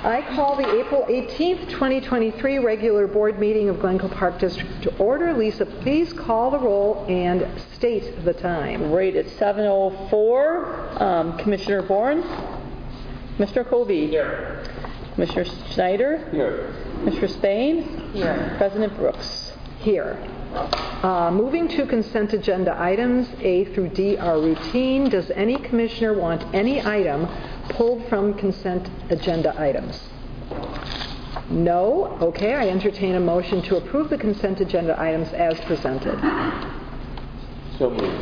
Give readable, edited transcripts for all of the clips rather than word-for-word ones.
I call the April 18th, 2023 regular board meeting of Glencoe Park District to order. Lisa, please call the roll and state the time. Right at 7:04. Commissioner Bourne. Commissioner Covey. Here. Commissioner Schneider. Here. Commissioner Spain. Here. President Brooks. Here. Moving to consent agenda items, A through D are routine. Does any commissioner want any item pulled from consent agenda items? No? Okay, I entertain a motion to approve the consent agenda items as presented. So moved.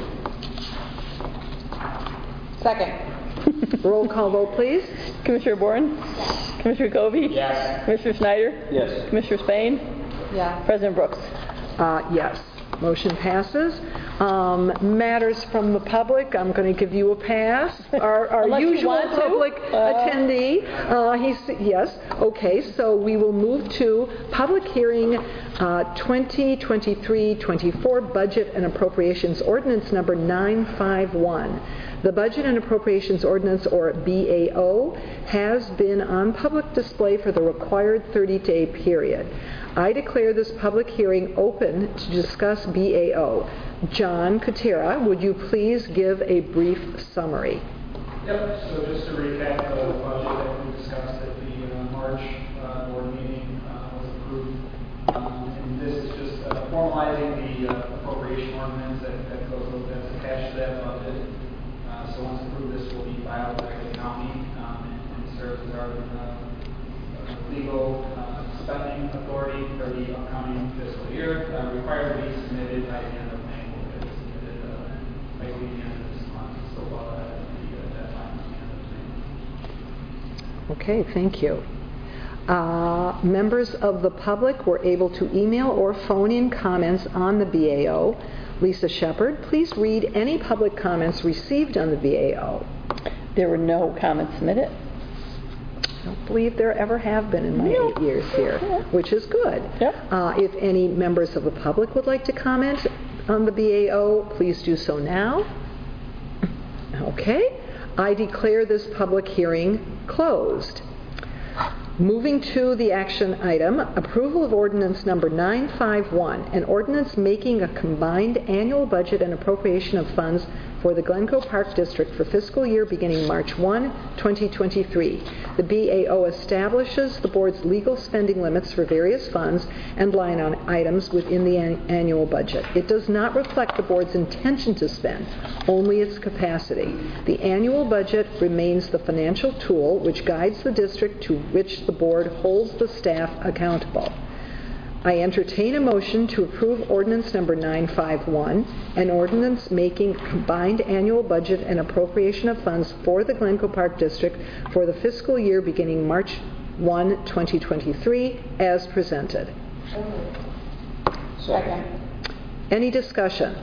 Second. Roll call vote, please. Commissioner Bourne. Yes. Commissioner Covey. Yes. Commissioner Schneider. Yes. Commissioner Spain. Yeah. President Brooks. Yes. Motion passes. Matters from the public, I'm going to give you a pass. Our usual public attendee. Yes. Okay, so we will move to public hearing 2023-24 Budget and Appropriations Ordinance number 951. The Budget and Appropriations Ordinance, or BAO, has been on public display for the required 30-day period. I declare this public hearing open to discuss BAO. John Kutera, would you please give a brief summary? Yep, so just to recap, the budget that we discussed at the March board meeting was approved. And this is just formalizing the appropriation ordinance that goes with that's attached to that budget. So once approved, this will be filed by the county and serves as our legal spending authority for the upcoming fiscal year. Required to be submitted by the end of May. We'll get it submitted by the end of this month. So the deadline is the end of May. Okay, thank you. Members of the public were able to email or phone in comments on the BAO. Lisa Shepard, please read any public comments received on the BAO. There were no comments submitted. I don't believe there ever have been in my 8 years here, which is good. Yep. If any members of the public would like to comment on the BAO, please do so now. Okay. I declare this public hearing closed. Moving to the action item, approval of ordinance number 951, an ordinance making a combined annual budget and appropriation of funds for the Glencoe Park District for fiscal year beginning March 1, 2023. The BAO establishes the board's legal spending limits for various funds and line items within the annual budget. It does not reflect the board's intention to spend, only its capacity. The annual budget remains the financial tool which guides the district to which the board holds the staff accountable. I entertain a motion to approve ordinance number 951, an ordinance making a combined annual budget and appropriation of funds for the Glencoe Park District for the fiscal year beginning March 1, 2023, as presented. Second. Any discussion?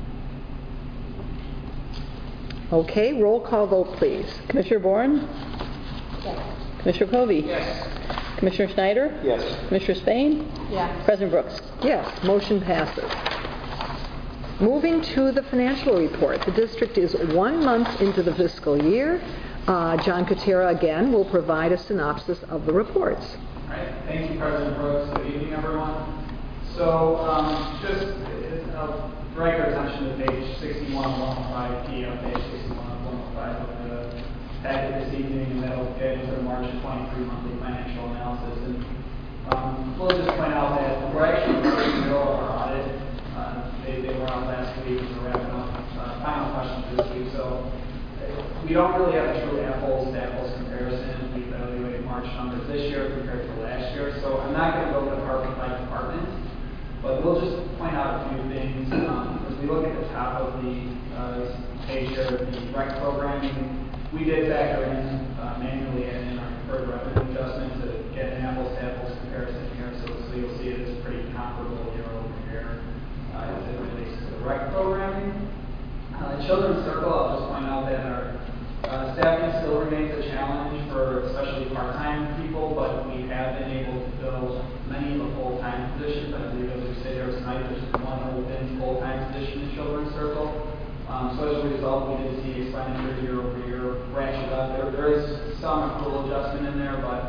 Okay, roll call vote, please. Commissioner Bourne. Yes. Commissioner Covey. Yes. Commissioner Schneider. Yes. Commissioner Spain. Yes. President Brooks. Yes, motion passes. Moving to the financial report. The district is 1 month into the fiscal year. John Kutera again will provide a synopsis of the reports. All right. Thank you, President Brooks. Good evening, everyone. So I'll drag your attention to page 61-105P on page 61-105 of the packet this evening, and that'll get into the March 23 monthly financial analysis. And we'll just point out that we're actually in the middle of our audit. They were out last week, and we're wrapping up final questions this week. So we don't really have a true apples-to-apples comparison. We evaluated March numbers this year compared to last year. So I'm not going to go department by department, but we'll just point out a few things. As we look at the top of the page here, the rec programming, we did factor in manually in our deferred revenue adjustment to get an apples-to-apples comparison here. So you'll see it is pretty comparable year over year as it relates to the rec programming. Children's Circle, I'll just point out that our staffing still remains a challenge for especially part-time people, but we have been able to fill many of the full-time positions. I believe as we say here tonight, there's one open full-time position in Children's Circle. So as a result, we did see expenditures year over year ratchet up. There is some accrual adjustment in there, but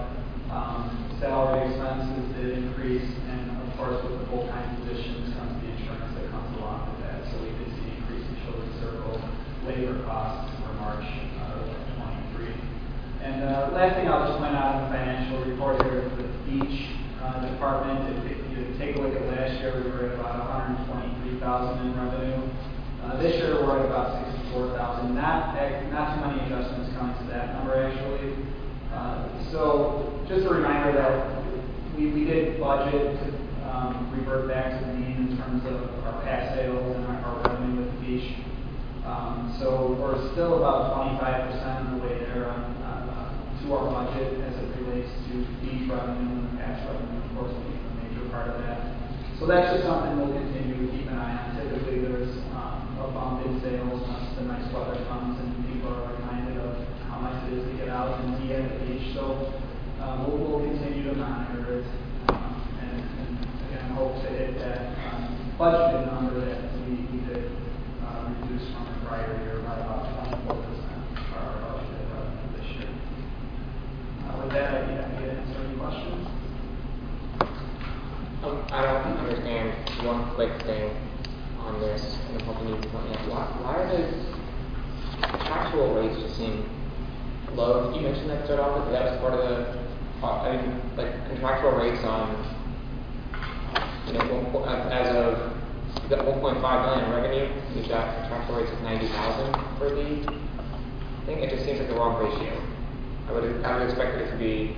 Salary expenses did increase, and of course with the full-time positions comes the insurance that comes along with that. So we did see an increase in Children's Circle labor costs for March of 23. And last thing I'll just point out in the financial report here is the beach department. If you take a look at last year, we were at about $123,000 in revenue. This year we're at about $64,000. Not too many adjustments coming to that number actually. So just a reminder that we did budget to revert back to the mean in terms of our past sales and our revenue with the beach. So we're still about 25% of the way there to our budget as it relates to beach revenue and past revenue, of course, being a major part of that. So that's just something we'll continue to keep an eye on. Typically there's a bump in sales once the nice weather comes and people are reminded of how nice it is to get out and be at the beach. So we'll continue to monitor it and again hope to hit that budgeted number that we did reduce from the prior year by about 24% our budgeted revenue this year. With that, I'd be happy to answer any questions. I don't understand one quick thing on this, and I'm hoping you can help me out. Why are the contractual rates just seem low? You mentioned that to start off with, that was part of the, like contractual rates on, as of, you've got 1.5 million in revenue, you've got contractual rates of 90,000 for the thing. It just seems like the wrong ratio. I would expect it to be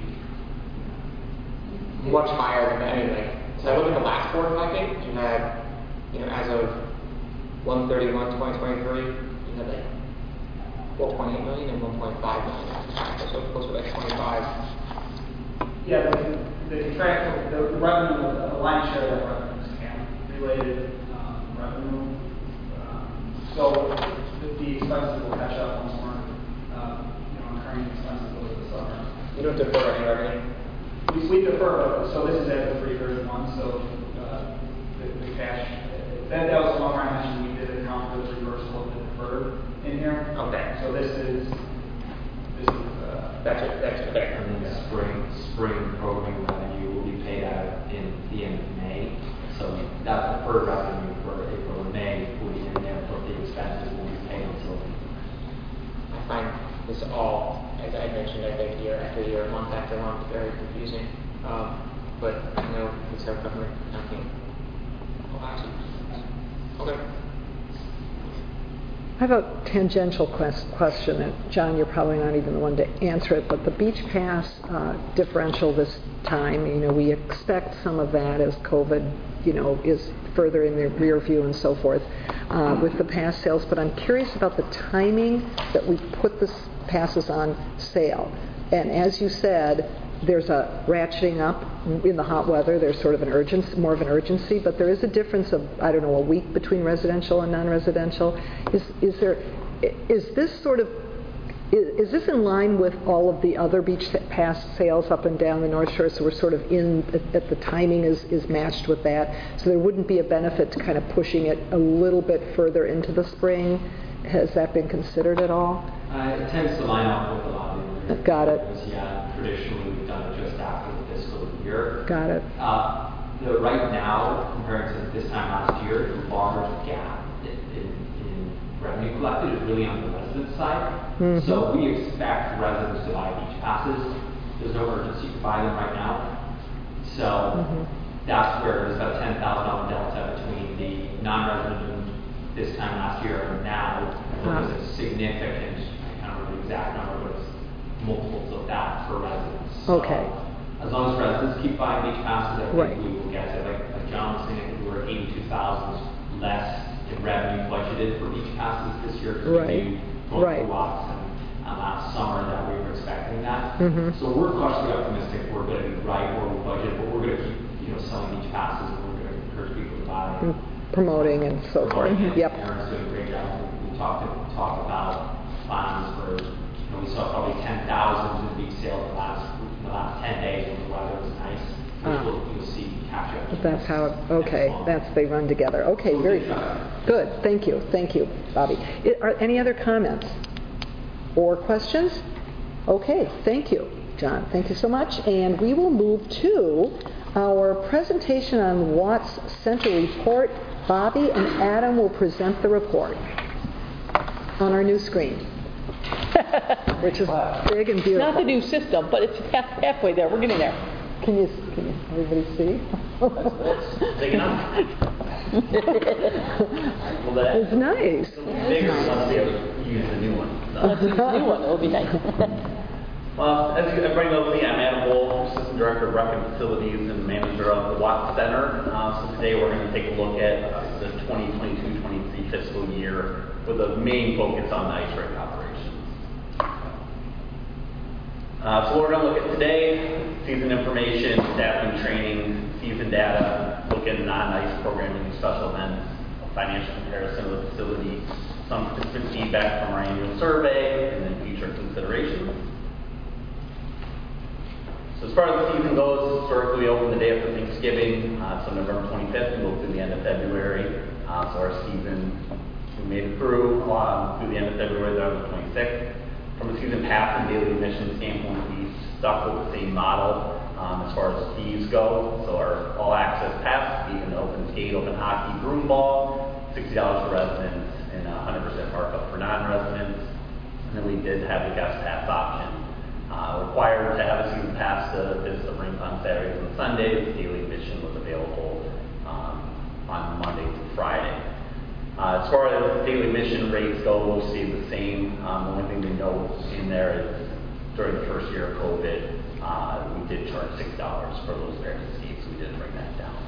much higher than that. I mean, like, so I look at the last quarter, I think, you had, as of 1/31/2023, you had like 4.8 million and 1.5 million. So close to like 25. Yeah, the contractual, the revenue, the lion's share of that revenue is CAM-related revenue. So the expenses will catch up once more, incurring expenses over the summer. You don't defer any revenue? We defer, so this is at the 3/31, so the cash, that was one where I mentioned we did account for the reversal of the deferred in here. Okay. So this is that's okay. And then spring programming revenue will be paid out in the end of May. So that deferred revenue for April and May will be in there, but the expenses will be paid until I find this all, as I mentioned, I think year after year, month after month, very confusing. But I know it's our government accounting. Okay. I have a tangential question, and John, you're probably not even the one to answer it, but the beach pass differential this time, we expect some of that as COVID, is further in the rear view and so forth with the pass sales, but I'm curious about the timing that we put the passes on sale. And as you said, there's a ratcheting up in the hot weather. There's sort of more of an urgency, but there is a difference of, a week between residential and non-residential. Is this in line with all of the other beach pass sales up and down the North Shore? So we're sort of at the timing is matched with that. So there wouldn't be a benefit to kind of pushing it a little bit further into the spring. Has that been considered at all? it tends to line up with a lot of the Got it. Because, traditionally we've done it just after the fiscal year. Got it. Right now, compared to this time last year, the large gap in revenue collected is really on the resident side. Mm-hmm. So we expect residents to buy beach passes. There's no urgency to buy them right now. So that's where there's about $10,000 delta between the non-resident this time last year and now. There's a significant, I can't remember the exact number, but it's multiples of that for residents. So okay. As long as residents keep buying beach passes, I think right. we will get it. Like John was saying, I think we were 82,000 less in revenue budgeted for beach passes this year because right. we knew right. lots and last summer that we were expecting that. Mm-hmm. So we're cautiously optimistic we're going to be right where we budget, but we're going to keep selling beach passes and we're going to encourage people to buy. Promoting and so forth. Yep. Aaron's doing a great job. We talked about plans for, we saw probably 10,000 in beach sales in the last 10 days when the weather was nice. You'll see catch up. That's how, they run together. Okay, very good. Thank you, Bobby. Are any other comments or questions? Okay, thank you. John. Thank you so much. And we will move to our presentation on Watts Center report. Bobby and Adam will present the report on our new screen, which is big and beautiful. Not the new system, but it's halfway there. We're getting there. Can you everybody see? That's big enough. Well, that It's nice. bigger one, be able to use the new one. Let's use the new one. It'll be nice. Well, as everybody knows me, I'm Adam Bull, Assistant Director of Rec and Facilities and Manager of the Watts Center. So today we're going to take a look at the 2022-23 fiscal year with a main focus on the ice rink operations. So what we're going to look at today, season information, staffing, training, season data, look at non-ice programming and special events, financial comparison of the facility, some participant feedback from our annual survey, and then future considerations. So as far as the season goes, historically we open the day after Thanksgiving, so November 25th, and go through the end of February. So our season, we made it through the end of February, on the 26th. From a season pass and daily admission standpoint, we stuck with the same model as far as fees go. So our all-access pass, you can open skate, open hockey, broom ball, $60 for residents, and 100% markup for non-residents. And then we did have the guest pass option. Required to have a season pass to visit the rink on Saturdays and Sundays. Daily admission was available on Monday through Friday. As far as daily admission rates go, those stayed the same. The only thing to note in there is during the first year of COVID, we did charge $6 for those various skates. We did bring that down.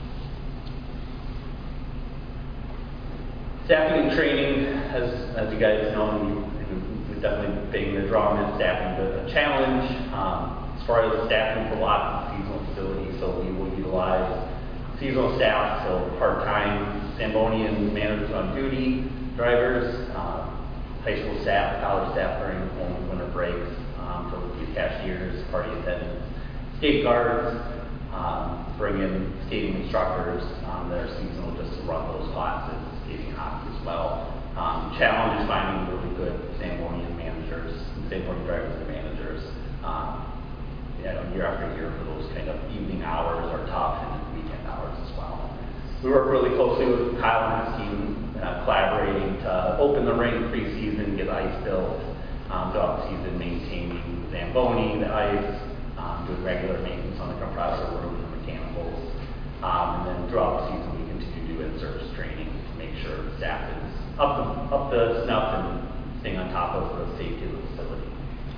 Staffing and training, as you guys know, we've definitely been the drum and staffing a challenge. As far as staffing for lots of seasonal facilities, so we will utilize seasonal staff, so part-time Zambonian managers on duty, drivers, high school staff, college staff during winter breaks, for these cashiers, party attendants, skate guards, bring in skating instructors that are seasonal just to run those classes, skating hockey as well. Challenge is finding really good Zambonian managers, Zambonian drivers and managers. Year after year for those kind of evening hours are tough, and weekend hours as well. We work really closely with Kyle and his team, collaborating to open the rink pre-season, get ice built, throughout the season, maintaining the Zamboni, the ice, doing regular maintenance on the compressor room and mechanicals. And then throughout the season, we continue to do in-service training to make sure the staff is up to snuff and staying on top of the safety of the facility.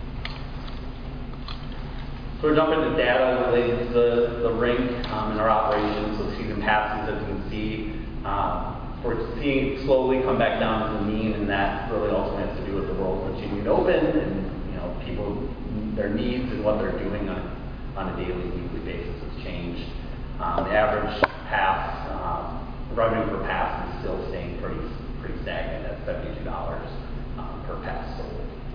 So we're jumping into data related to the rink and our operations. So season passes, as you can see, we're seeing it slowly come back down to the mean, and that really ultimately has to do with the world continuing to open and people, their needs and what they're doing on a daily, weekly basis has changed. The average pass revenue per pass is still staying pretty stagnant at $72 per pass sold.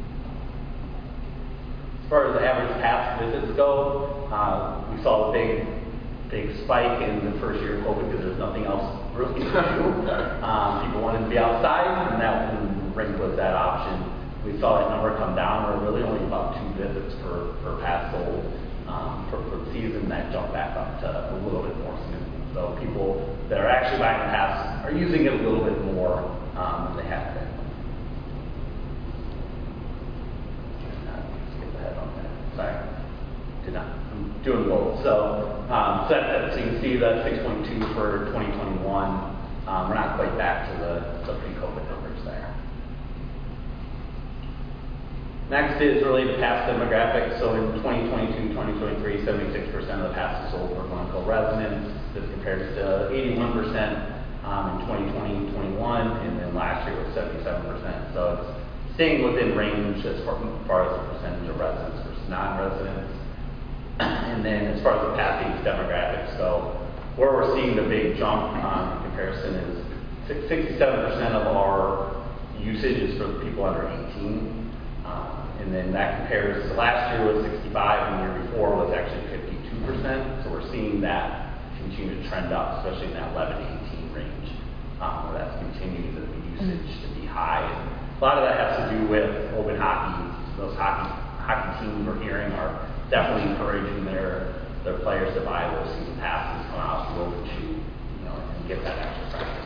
As far as the average pass visits go, we saw a big spike in the first year of COVID because there's nothing else really to do. People wanted to be outside, and that rink was that option. We saw that number come down. We're really only about 2 visits per pass sold for the season. That jumped back up to a little bit more significant. So people that are actually buying the pass are using it a little bit more than they have been. Skip ahead on that. Sorry, did not. I'm doing both. So, so you can see that 6.2 for 2021. We're not quite back to the pre-COVID numbers there. Next is related to pass demographics. So in 2022-2023, 76% of the passes sold were Glencoe residents. This compares to 81% in 2020-21, and then last year was 77%. So it's staying within range as far as the percentage of residents versus non-residents. And then as far as the pass age demographics go, where we're seeing the big jump in comparison is 67% of our usage is for the people under 18. And then that compares to last year was 65, and the year before was actually 52%. So we're seeing that continue to trend up, especially in that 11 to 18 range, where that's continuing the usage to be high. And a lot of that has to do with open hockey. Those hockey hockey teams we're hearing are definitely encouraging their players to buy those season passes, come out to Rover Shoe, and get that extra practice.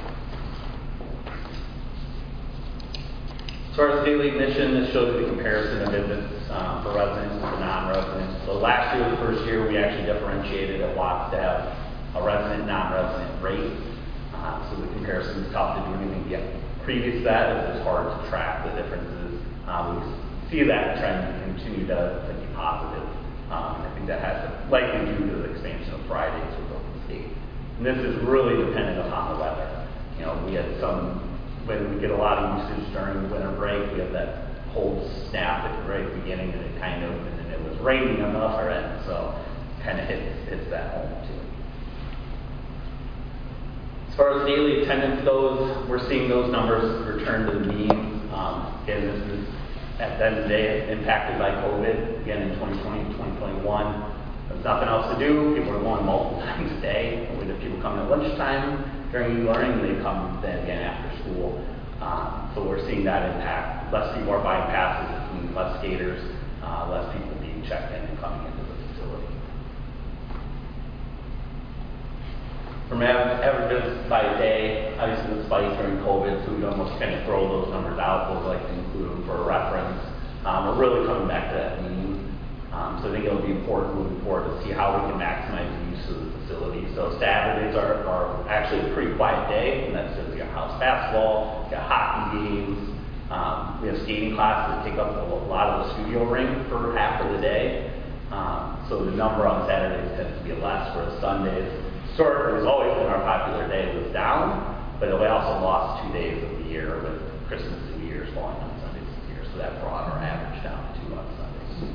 As far as daily admission, this shows you the comparison of visits for residents to non-residents. So last year, the first year, we actually differentiated at Watts to have a resident, non-resident rate. So the comparison is tough to do anything yet. Previous to that, it's hard to track the differences. We see that trend continue to be positive. I think that has to likely due to the expansion of Fridays with Open State. And this is really dependent upon the weather. We had when we get a lot of usage during the winter break, we have that cold snap at the very beginning, and then it was raining on the other end, so it kind of hits that home too. As far as daily attendance goes, we're seeing those numbers return to the mean. Again, this is at the end of the day impacted by COVID. Again, in 2020, 2021, there's nothing else to do. People are going multiple times a day. We have people coming at lunchtime during e-learning, and they come then again after school. So we're seeing that impact. Less people are buying passes, which means less skaters, less people being checked in and coming into the facility. From average visits by day, obviously the spike during COVID, so we almost kind of throw those numbers out. We'll like to include them for a reference. We're really coming back to that mean. So I think it'll be important moving forward to see how we can maximize the use of the facility. So Saturdays are actually a pretty quiet day, and that's because we got house basketball, we got hockey games, we have skating classes that take up a lot of the studio ring for half of the day. So the number on Saturdays tends to be less, whereas Sundays, historically, has always been our popular day, was down, but we also lost 2 days of the year with Christmas and New Year's falling on Sundays this year, so that brought our average down to 2 on Sundays.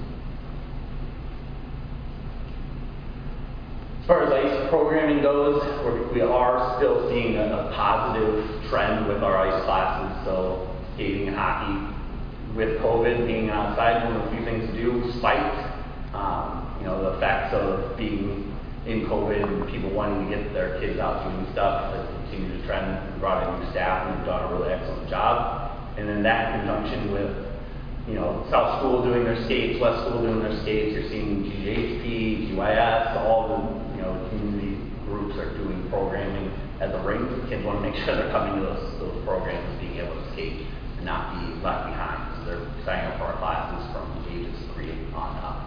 As far as ice programming goes, we are still seeing a positive trend with our ice classes. So skating and hockey, with COVID being outside, one of the few things to do, spiked. The effects of being in COVID and people wanting to get their kids out doing stuff has continued to trend. We brought in new staff and we've done a really excellent job. And then that in conjunction with South School doing their skates, West School doing their skates, you're seeing GHP, GYS, all the community groups are doing programming at the rink. Kids want to make sure they're coming to those programs, being able to skate and not be left behind. So they're signing up for our classes from ages 3 on up.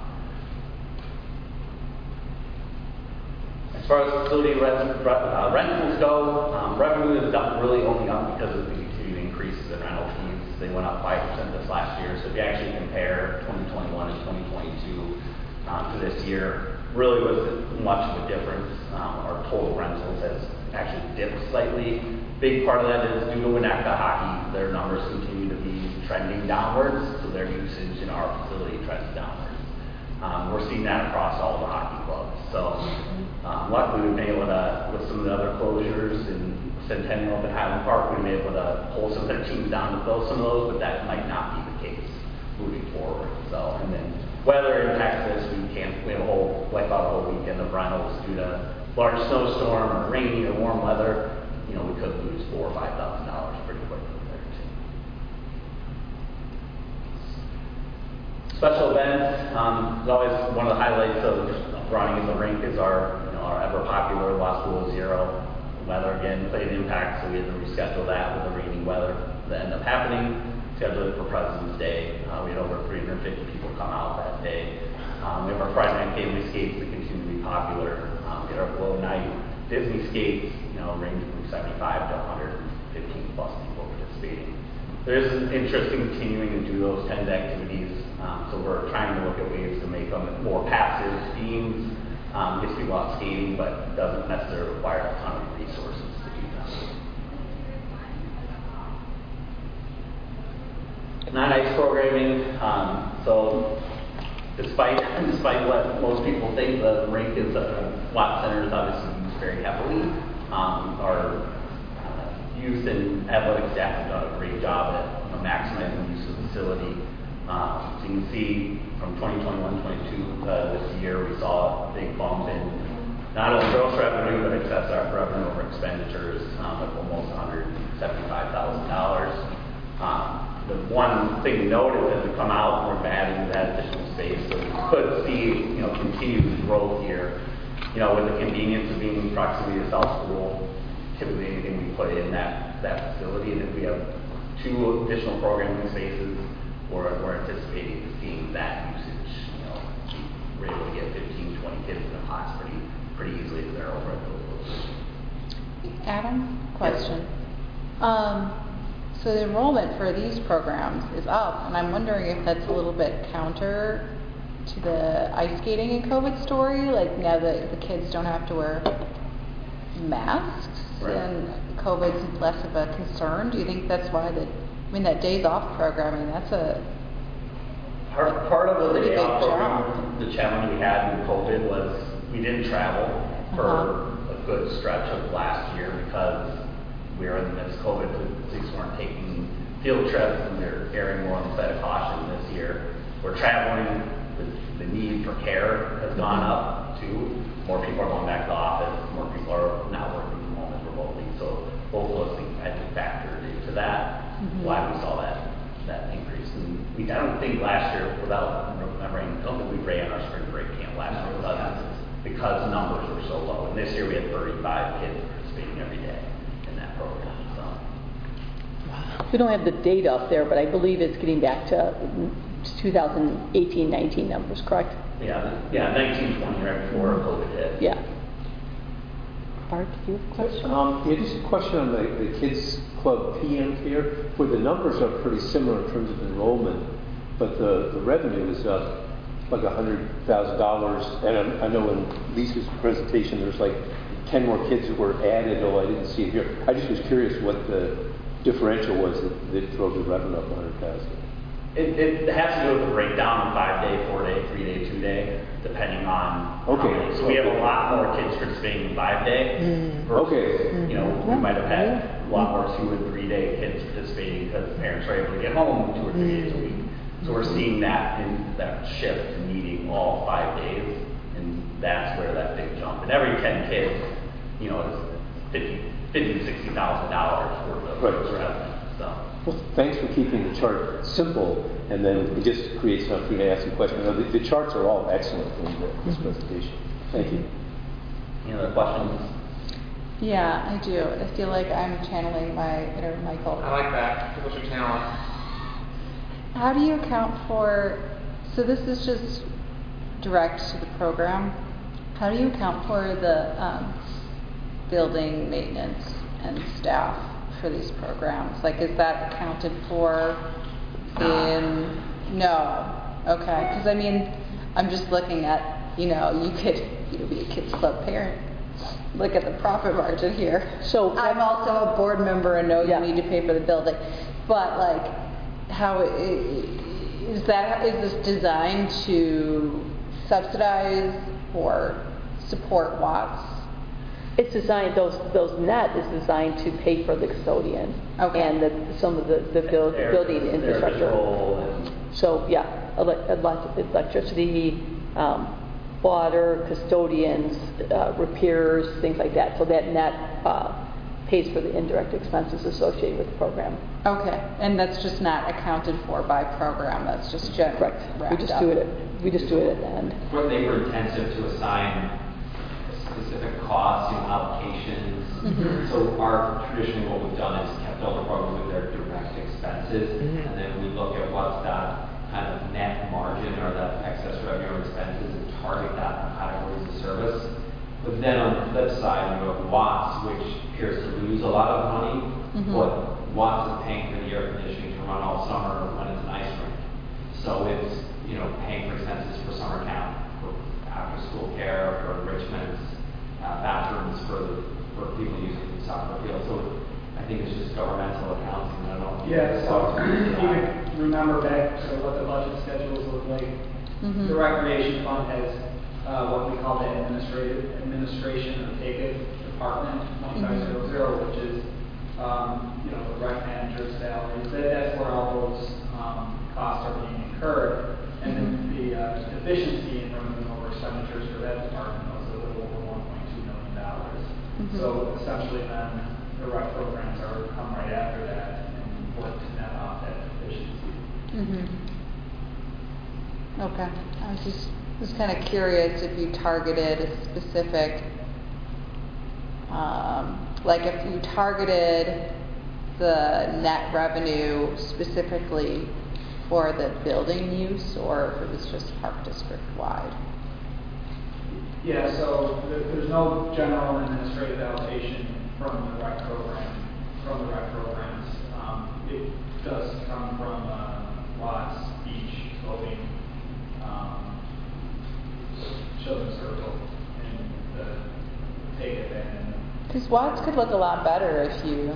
As far as facility rentals go, revenue is really only up because of the continued increases in rental fees. They went up 5% this last year. So if you actually compare 2021 and 2022 to this year, really wasn't much of a difference. Our total rentals has actually dipped slightly. Big part of that is due to Winnetka Hockey. Their numbers continue to be trending downwards, so their usage in our facility trends downwards. We're seeing that across all the hockey clubs. So luckily we've been able to, with some of the other closures in Centennial and Highland Park, we've been able to pull some of their teams down to fill some of those, but that might not be the case moving forward. So, and then weather impacts this. We have wipe out a whole weekend of rentals due to large snowstorm or rainy or warm weather. We could lose $4,000 or $5,000 pretty quickly there too. Special events is always one of the highlights of running in the rink is our ever popular Law School Zero. Weather again played an impact, so we had to reschedule that with the rainy weather that ended up happening. Scheduled it for President's Day. We had over 350 people come out that day. We have our Friday night family skates that continue to be popular. We had our Glow Night Disney skates, ranging from 75 to 115 plus people participating. There's an interest in continuing to do those 10 activities, so we're trying to look at ways to make them more passive themes, gets people out skating, but doesn't necessarily require a ton of resources to do that. Non-ice programming, so despite what most people think, the rink is Watts Center is obviously used very heavily. Our youth and athletic staff have done a great job at maximizing the use of the facility. So you can see from 2021-22 this year we saw a big bump in not only gross revenue but excess revenue over expenditures of almost $175,000. The one thing we noted as we come out, we're adding that additional space, so we could see, continued growth here. With the convenience of being in proximity to South School, typically anything we put in that facility, and if we have 2 additional programming spaces, we're anticipating seeing that usage. We're able to get 15, 20 kids in a box pretty easily if they're over at those locations. Adam, question. So the enrollment for these programs is up, and I'm wondering if that's a little bit counter to the ice skating and COVID story, like now that the kids don't have to wear masks and COVID's less of a concern. Do you think that's why that days off programming, that's a part of the pretty day big off job. program, the challenge we had with COVID was we didn't travel for a good stretch of last year because we were in the midst of COVID. The police weren't taking field trips and they're erring more on the side of caution this year. We're traveling. The need for care has gone up too. More people are going back to the office. More people are now working from home and remotely. So both of those things I think factored into that. Why we saw that increase. And I don't think last year, without remembering, I don't think we ran our spring break camp last year because numbers were so low. And this year we had 35 kids participating every day in that program. So. We don't have the data up there, but I believe it's getting back to 2018-19 numbers, correct? Yeah, 1920 right before COVID hit. Yeah. Art, do you have a question? Yeah, just a question on the Kids Club PM care, where the numbers are pretty similar in terms of enrollment, but the revenue is up like $100,000. And I know in Lisa's presentation there's like 10 more kids that were added, although I didn't see it here. I just was curious what the differential was that drove the revenue up 100,000. It has to do with the breakdown of 5-day, 4-day, 3-day, 2-day, depending on. Okay. So we have a lot more kids participating in 5-day. Versus, we might have had a lot more 2- and 3-day kids participating because parents are able to get home 2 or 3 days a week. So we're seeing that shift to needing all 5 days, and that's where that big jump. And every 10 kids, is $50,000 to $60,000 worth of revenue. So. Well, thanks for keeping the chart simple, and then it just creates an opportunity to ask a question. The charts are all excellent in this presentation. Thank you. Any other questions? Yeah, I do. I feel like I'm channeling my inner Michael. I like that. What's your channel? How do you account for, so this is just direct to the program, how do you account for the building maintenance and staff for these programs? Like, is that accounted for in, no, okay, because I'm just looking at, you could be a Kids Club parent. Look at the profit margin here. So I'm also a board member and know you need to pay for the building. But how is this designed to subsidize or support Watts? It's designed, those net is designed to pay for the custodian and some of the building infrastructure. So electricity, water, custodians, repairs, things like that. So that net pays for the indirect expenses associated with the program. Okay, and that's just not accounted for by program. That's just correct. We just do it at the end. We're labor intensive to assign specific costs, allocations. So traditionally what we've done is kept all the programs with their direct expenses, and then we look at what's that kind of net margin or that excess revenue or expenses and target that in categories of service. But then on the flip side, you have Watts, which appears to lose a lot of money, but Watts is paying for the air conditioning to run all summer when it's an ice rink. So it's paying for expenses for summer camp, for after school care, for enrichments, bathrooms for people using the soccer field. So I think it's just governmental accounting. I don't know. So you remember back to what the budget schedules look like. The recreation fund has what we call the administration or TAKIT department 2500, which is the rec manager's salaries. That's where all those costs are being incurred, and then the efficiency in removing over expenditures for that department was a little over $1.2 million. So essentially, then the rec programs are come right after that and work to net off that efficiency. Okay. I was kind of curious if you targeted a specific, like if you targeted the net revenue specifically for the building use, or if it was just park district wide. Yeah, so there's no general administrative allocation from the rec programs. It does come from Watts, Beach, Clothing, Children's Circle, and take it and. Because Watts could look a lot better if you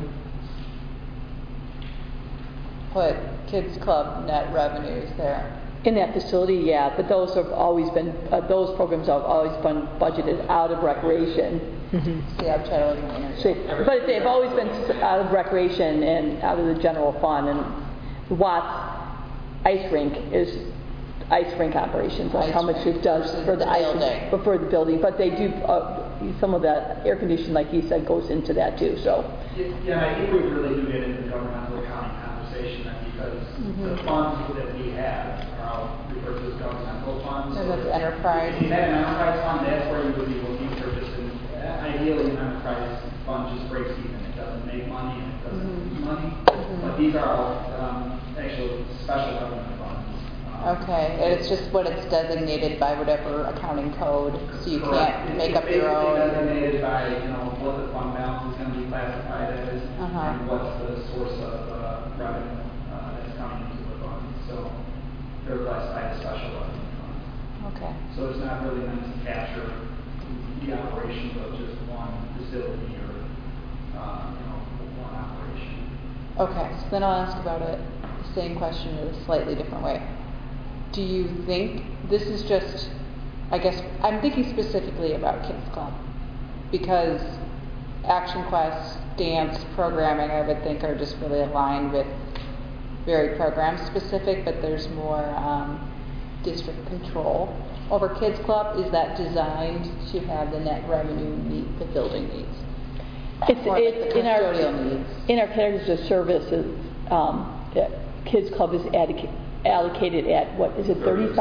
put Kids Club net revenues there. In that facility, yeah, but those have always been, those programs have always been budgeted out of recreation. See, I'm trying to look at my So, but they've always been out of recreation and out of the general fund. And Watts ice rink is ice rink operations. That's how much it does for the ice rink, but for the building. But they do some of that air conditioning, like you said, goes into that too. So. Yeah, I think we really do get into the governmental accounting conversation because the funds that we have are referred to as governmental funds. So that's enterprise. If you had an enterprise fund, that's where you would be looking for just ideally an enterprise fund just breaks even. It doesn't make money and it doesn't lose money. But these are all actual special government funds. Okay, and it's just what it's designated by whatever accounting code, so you can't make up your own. It's designated by, what the fund balance is going to be classified as, and what's the source of revenue that's coming into the fund. So they're classified as special revenue funds. Okay. So it's not really meant to capture the operations of just one facility or, one operation. Okay, so then I'll ask about it, the same question in a slightly different way. Do you think this is just, I guess, I'm thinking specifically about Kids Club, because Action Quest, dance, programming, I would think are just really aligned with very program specific, but there's more district control over Kids Club. Is that designed to have the net revenue meet the building needs? It's in our needs. In our categories of services, Kids Club is allocated at, what is it,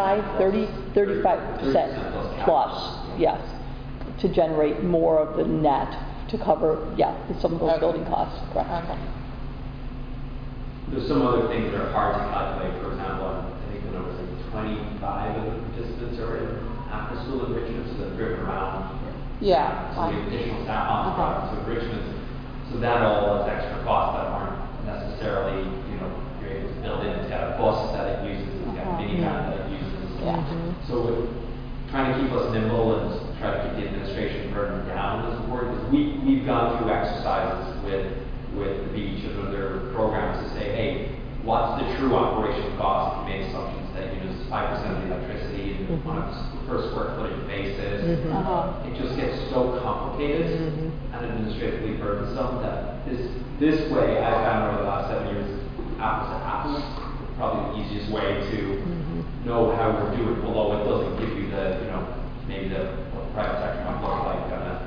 35% plus, yes, to generate more of the net to cover, some of those building costs. Correct. Okay. There's some other things that are hard to calculate. For example, I think the number is like 25 of the participants are in after-school enrichment, so they're driven around. Yeah. So the additional staff on the product to enrichment. So that all is extra costs that aren't necessarily, you're able to build into a bus that it uses, a minivan that it uses. So we're trying to keep us nimble and try to keep the administration burden down as a board, because we've gone through exercises with the beach and other programs to say, hey, what's the true operational cost if you made assumptions that you use 5% of the electricity on a per square footage basis. It just gets so complicated and administratively burdensome that this way, I've found over the last 7 years, apples to apples, probably the easiest way to know how we're doing below. It doesn't give you the, maybe the what the private sector might look like on a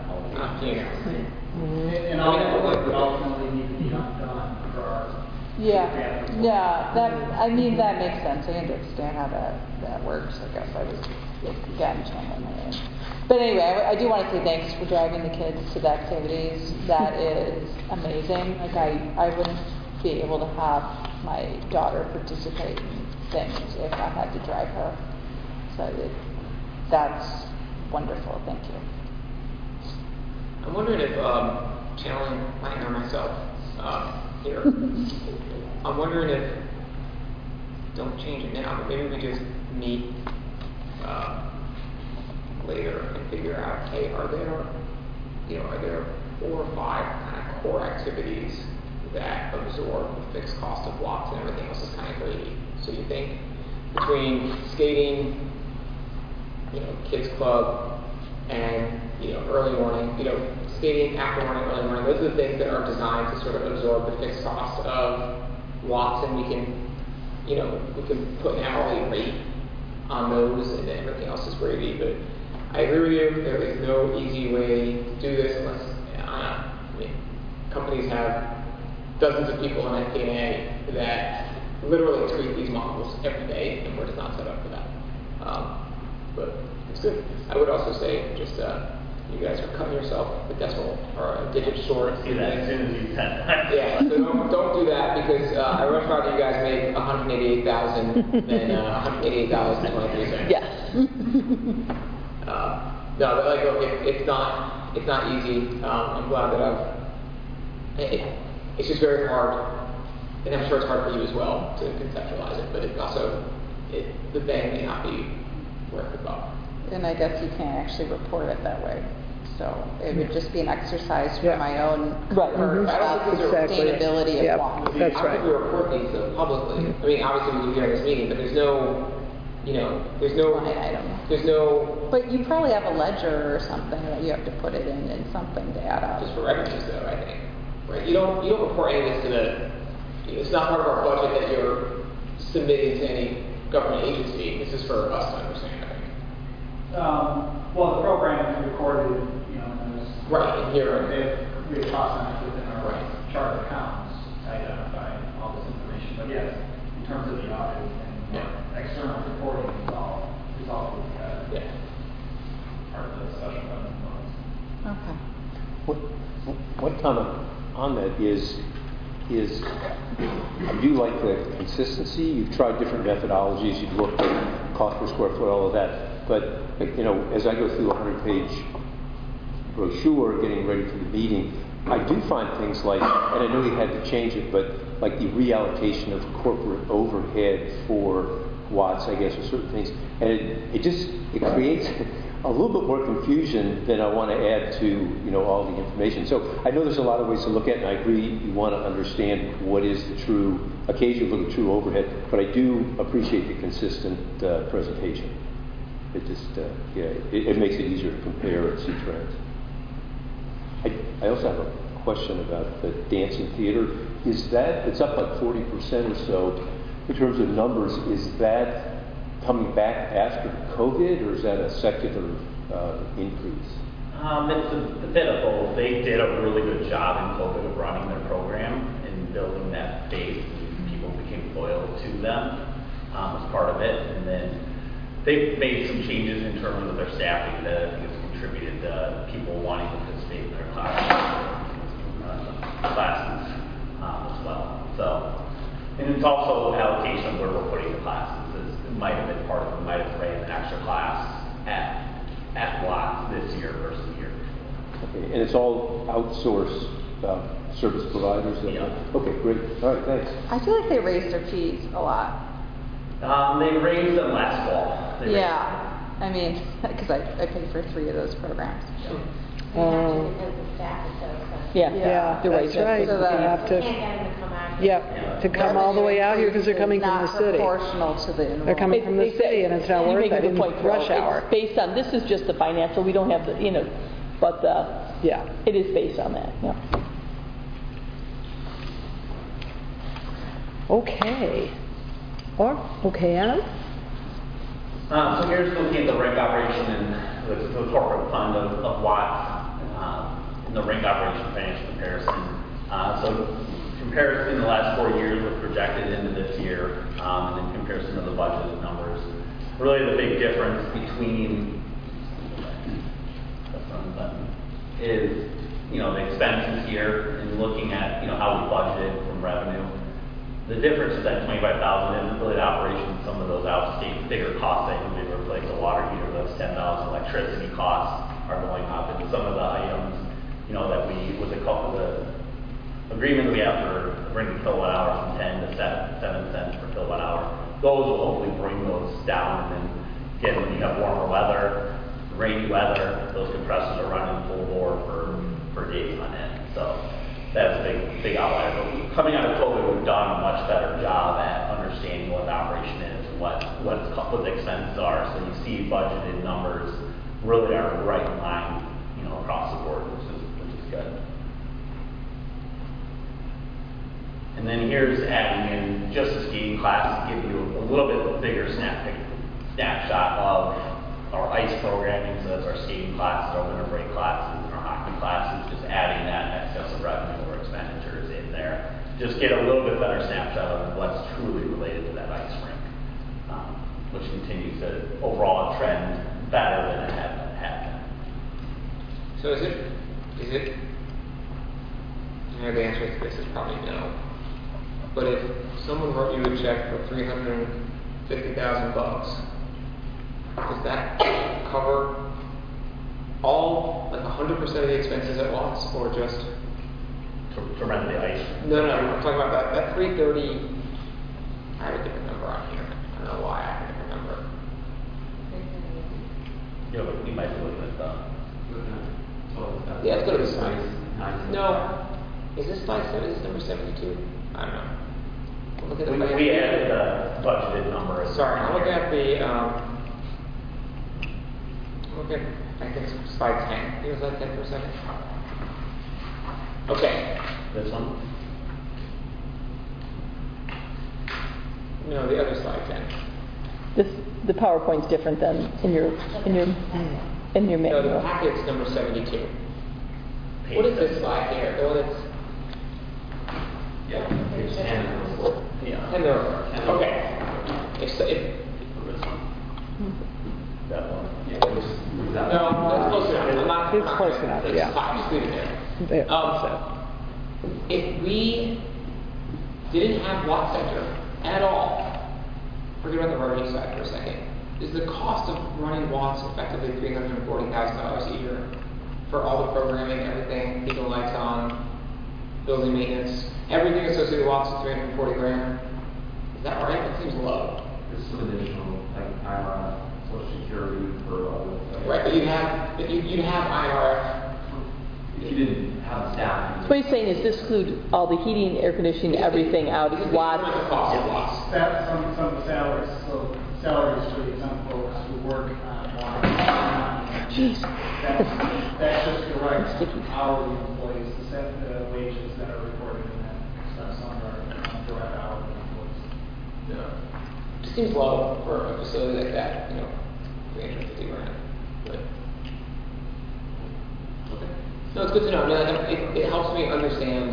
And all that work would ultimately need to be done for our. That makes sense. I understand how that works. I guess I was channeling my head. But anyway, I do want to say thanks for driving the kids to the activities. That is amazing. Like I wouldn't be able to have my daughter participate in things if I had to drive her. So that's wonderful. Thank you. I'm wondering if, channeling my inner myself here, I'm wondering if, don't change it now, but maybe we just meet later and figure out, hey, are there 4 or 5 kind of core activities that absorb the fixed cost of blocks and everything else is kind of gravy? So you think between skating, Kids Club, and early morning, skating, after morning, early morning, those are the things that are designed to sort of absorb the fixed cost of blocks, and we can put an hourly rate on those, and then everything else is gravy. But I agree with you, there is no easy way to do this unless, companies have dozens of people in FP&A that literally tweak these models every day, and we're just not set up for that. But it's good. I would also say just you guys are cutting yourself a decimal or a digit short. See that as soon as you send that. Yeah, so don't do that because I much rather you guys make 188,000 than 188.23. Yes. No, but like, look, it's not easy. I'm glad that it's just very hard, and I'm sure it's hard for you as well to conceptualize it. But it also, the bang may not be worth the buck. And I guess you can't actually report it that way. So it would just be an exercise for Yeah. my own Right. comfort I don't about think the these are- sustainability Yep. of Watts. That's I don't think we right. report these publicly. I mean, obviously we do here in this meeting, but there's no, there's no Line item. There's no But you probably have a ledger or something that you have to put it in and something to add up. just for revenues though, I think. Right? You don't report any of this to it's not part of our budget that you're submitting to any government agency. This is for us to understand, I think. Well, the program is recorded, and there's. Right, in here. We have processed within our Right. chart of accounts to identify all this information. But yes, in terms of the audit and external reporting, it's all Yeah. part of the special fund funds. Okay. One comment on that is I do like the consistency. You've tried different methodologies. You've looked at cost per square foot, all of that. But as I go through a 100-page brochure getting ready for the meeting, I do find things like, and I know you had to change it, but like the reallocation of corporate overhead for Watts, I guess, or certain things, and it creates a little bit more confusion than I want to add to all the information. So I know there's a lot of ways to look at it, and I agree you want to understand what is the true, occasionally look at true overhead, but I do appreciate the consistent presentation. It just, it makes it easier to compare and see trends. I also have a question about the dancing theater. It's up like 40% or so in terms of numbers. Is that coming back after COVID, or is that a secular increase? It's a bit of both. They did a really good job in COVID of running their program and building that base, and people became loyal to them as part of it. And then they've made some changes in terms of their staffing that I think has contributed to people wanting to participate in their classes as well. So, and it's also allocation of where we're putting the classes. It might have been part of it. We might have ran an extra class at Watts this year versus the year before. Okay, and it's all outsourced service providers? Yeah. Okay, great. All right, thanks. I feel like they raised their fees a lot. They raised them last fall. Yeah. I mean, because I pay for 3 of those programs. Because the staff is so expensive. Yeah. They're That's right. So You that- have Can't to, get them to come out. to come all the way out here because they're coming from the city. Not proportional to the enrollment. They're coming from the city, and it's not You worth make a it good in point, Carol. rush hour. It's based on, this is just the financial, we don't have the, but Yeah. it is based on that, yeah. Okay. Okay, Adam? So here's looking at the rink operation and the corporate fund of Watts in the rink operation financial comparison. So comparison in the last 4 years was projected into this year, and then comparison of the budgeted numbers. Really the big difference between is the expenses here and looking at how we budgeted from revenue. The difference is that $25,000 isn't really the operation. Some of those out-of-state bigger costs, like we replace a water heater, that's $10,000. Electricity costs are going up, and some of the items, that we with the agreement we have for bringing kilowatt hours from 10 to 7 cents per kilowatt hour. Those will hopefully bring those down. And then again, when you have warmer weather, rainy weather, those compressors are running full bore for days on end. So that's a big outlier. But coming out of COVID, we've done a much better job at understanding what the operation is, what the expenses are. So you see budgeted numbers really are right in line, across the board, which is good. And then here's adding in just the skating class to give you a little bit bigger snapshot of our ice programming. So that's our skating classes, our winter break classes, and our hockey classes. Just adding that excess of revenue or expenditures in there, just get a little bit better snapshot of what's truly related to that ice rink, which continues to overall trend better than it had been. So is it, I know the answer to this is probably no, but if someone wrote you a check for $350,000, does that cover all, like 100% of the expenses at once, or just? To rent the ice. No, I'm talking about that 330, I have a different number on here. I don't know why I have a different number. Yeah, but you might be looking at the. Yeah, let's go to this slide. No. Is this slide 7? Is this number 72? I don't know. Look at the we added the budgeted number. Sorry, I'm looking at the, I think it's slide 10. Can you slide 10 for a second? Okay. This one? No, the other slide 10. The PowerPoint's different than in your No, the manual. packet's number 72. Page What is this slide here? The one that's Yeah, page 10. Yeah. 10 over. Okay. If This one. That one. Yeah, move that no, one. that's close enough. I'm not. It's close enough, It's yeah. fine. Just leave it there. There, If we didn't have Watt Center at all, forget about the revenue side for a second, is the cost of running Watts effectively $340,000 a year for all the programming, everything, keeping the lights on, building maintenance, everything associated with Watts is $340,000? Is that right? That seems low. There's some additional, like, Social Security for all the. Right, but you'd have IRF. If you didn't have the staff. So what he's saying is this include all the heating, air conditioning, everything out, This is the Watts. cost of Watts. Some of the salaries, so salaries for some folks who work on water. Jeez. That's just direct Sticky. hourly employees, the wages that are recorded in that, some are direct hourly employees. It seems low for a facility like that, $350,000. But okay. No, it's good to know. No, it helps me understand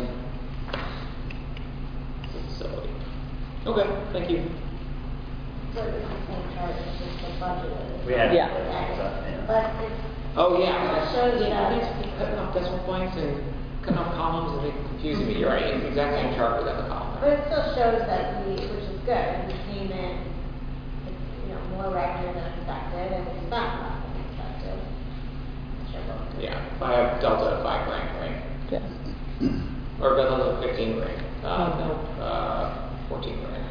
the facility. Okay, thank you. So it's the same chart, it's just the budget. We had. Yeah. But it's, Oh yeah, It shows yeah, that- you guys keep cutting off decimal points and cutting off columns and making confusing me. You're right. It's the exact same chart without the column. but it still shows that which is good, we came in, more revenue than expected, and we spent less than expected. Yeah, if I have delta of $5 grand, right? Yeah. Or delta of 15 grand. No, 14 grand.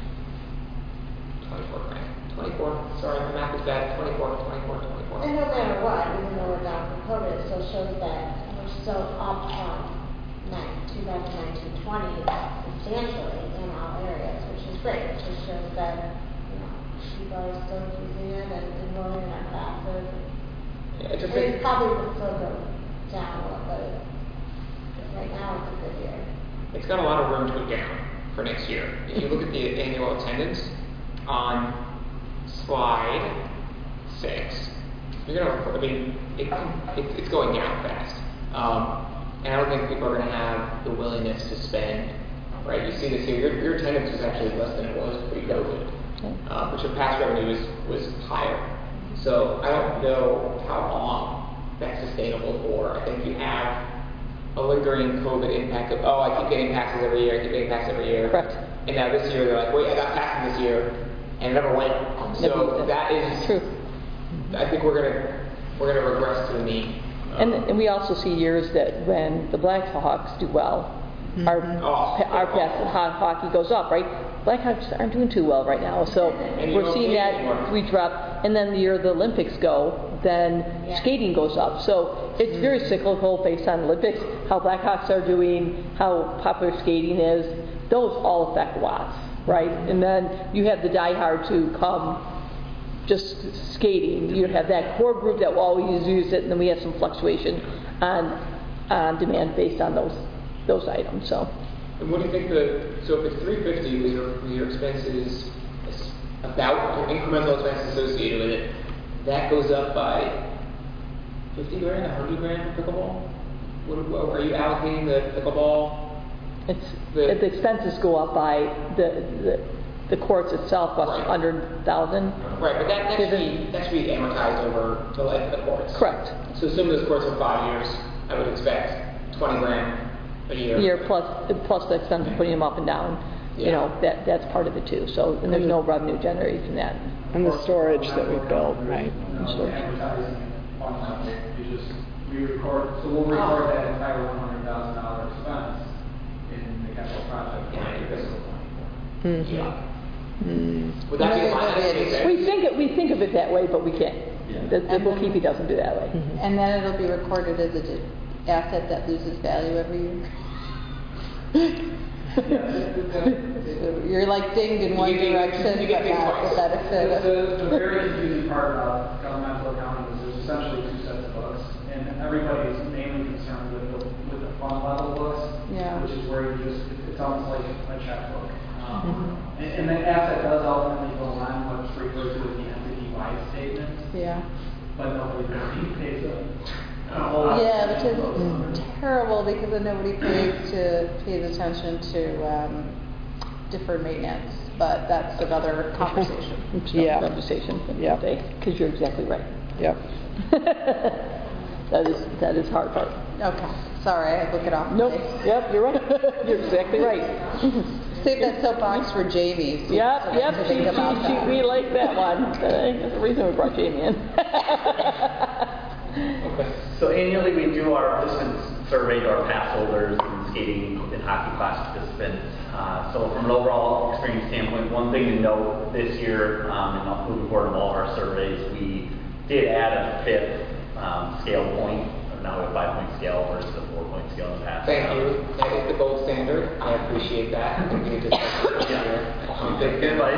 24 grand. 24. Sorry, my math is bad. 24. And no matter what, even though we're down from COVID, it still shows that we're still up from 2019-20 substantially in all areas, which is great. It just shows that, people are still using it and enrolling in our classes. Yeah, it's a And big. it probably will still go down a little bit. Because right now it's a good year. It's got a lot of room to go down for next year. If you look at the annual attendance on slide 6, you're gonna. It's going down fast, and I don't think people are going to have the willingness to spend. Right? You see this here. Your attendance is actually less than it was pre-COVID, but your past revenue was higher. So I don't know how long that's sustainable for. I think you have a lingering COVID impact of, I keep getting taxes every year, Correct. And now this year they're like, wait, I got taxes this year, and it never went. So that is True. I think we're gonna regress to the mean. And we also see years that when the Blackhawks do well, our pass in hockey goes up, right? Blackhawks aren't doing too well right now, so And you we're don't seeing pay that anymore. we drop. And then the year the Olympics go, then skating goes up. So it's very cyclical based on Olympics, how Blackhawks are doing, how popular skating is. Those all affect Watts, right? And then you have the diehards who come just skating. You have that core group that will always use it, and then we have some fluctuation on demand based on those items. So. And what do you think so if it's 350 with your expenses, about your incremental expenses associated with it, that goes up by 50 grand, 100 grand for pickleball? Are you allocating the pickleball If the expenses go up by the course itself, about Right. 100,000. Right, but that should be amortized over the life of the course. Correct. So assume this course for 5 years, I would expect 20 grand a year. Year plus the expense of putting them up and down. You know, that's part of it too. So, and there's no revenue generated from that. And the storage that we build, right? Advertising fund level, we'll record that entire $100,000 expense in the capital project. Yeah, your fiscal 24. Mm-hmm. Yeah. Would that be a line item? We think of it that way, but we can't. Yeah. The bookkeeping doesn't do that way. And then it'll be recorded as an asset that loses value every year. You're like dinged in one direction, but not the benefit of. The very confusing part about governmental accounting is there's essentially two sets of books, and everybody is mainly concerned with the fund level books, Yeah. which is where it's almost like a checkbook. And the asset does ultimately go on what's referred to as the entity-wide statement, Yeah. but nobody really pays a whole lot. Yeah, which is terrible because then nobody pays attention to deferred maintenance, but that's another conversation. Yeah. Conversation. Yeah. Because you're exactly right. Yep. That is hard part. Okay, sorry, I look it off. Nope. Yep, you're right. You're exactly right. Save that soapbox for Jamie. Yep. We like that one. That's the reason we brought Jamie in. So annually we do our participants survey to our pass holders and skating and hockey class participants. So from an overall experience standpoint, one thing to note this year, and moving forward in all of our surveys, we did add a 5th scale point. Now we have a 5-point scale versus a 4-point scale in the past. Thank you. That is the gold standard. I appreciate that. We discussed it this year. Good advice.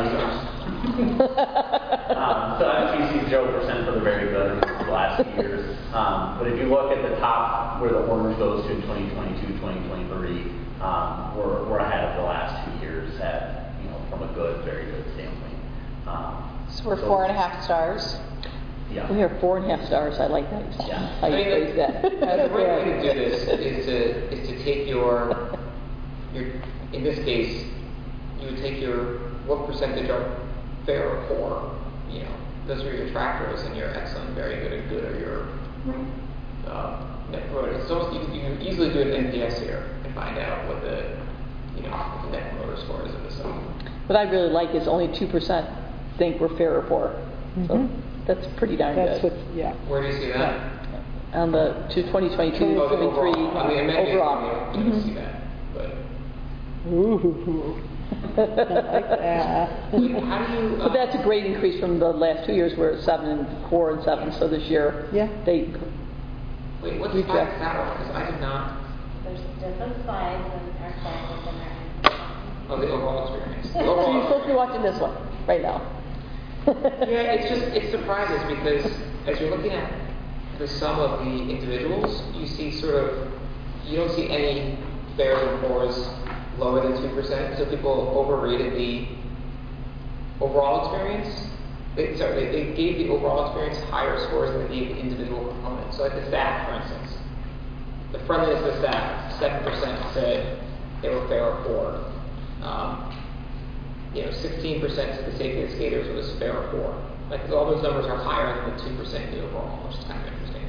So FCC is 0% for the very good the last few years. But if you look at the top where the orange goes to in 2022, 2023, we're ahead of the last 2 years at, from a good, very good standpoint. So we're 4.5 stars. Yeah. We have 4.5 stars. I like that. Yeah. How you phrase that. The right way to do this is to take your, in this case, you would take what percentage are fair or poor. Those are your detractors and your excellent, very good, and good are your net promoter. So you can easily do an NPS here and find out what the net promoter score is of this. What I really like is only 2% think we're fair or poor. So that's pretty darn good. Where do you see that? On the 2022, 23 overall. I don't see that, but. Ooh. I like that. How do you? But that's a great increase from the last 2 years where it's 7 and 4 and 7. So this year, they. Wait, what's the that one? Because I did not. There's different slides and our slides within our. Oh, the overall experience. So you're supposed to be watching this one right now. Yeah, it surprises because as you're looking at the sum of the individuals, you see you don't see any fairs and poors lower than 2%. So people overrated the overall experience. They gave the overall experience higher scores than they gave the individual components. So like the staff, for instance, the friendliness of the staff, 7% said they were fair or poor. 16% said the safety of the skaters was fair or poor. Like all those numbers are higher than the 2% in the overall, which is kind of interesting.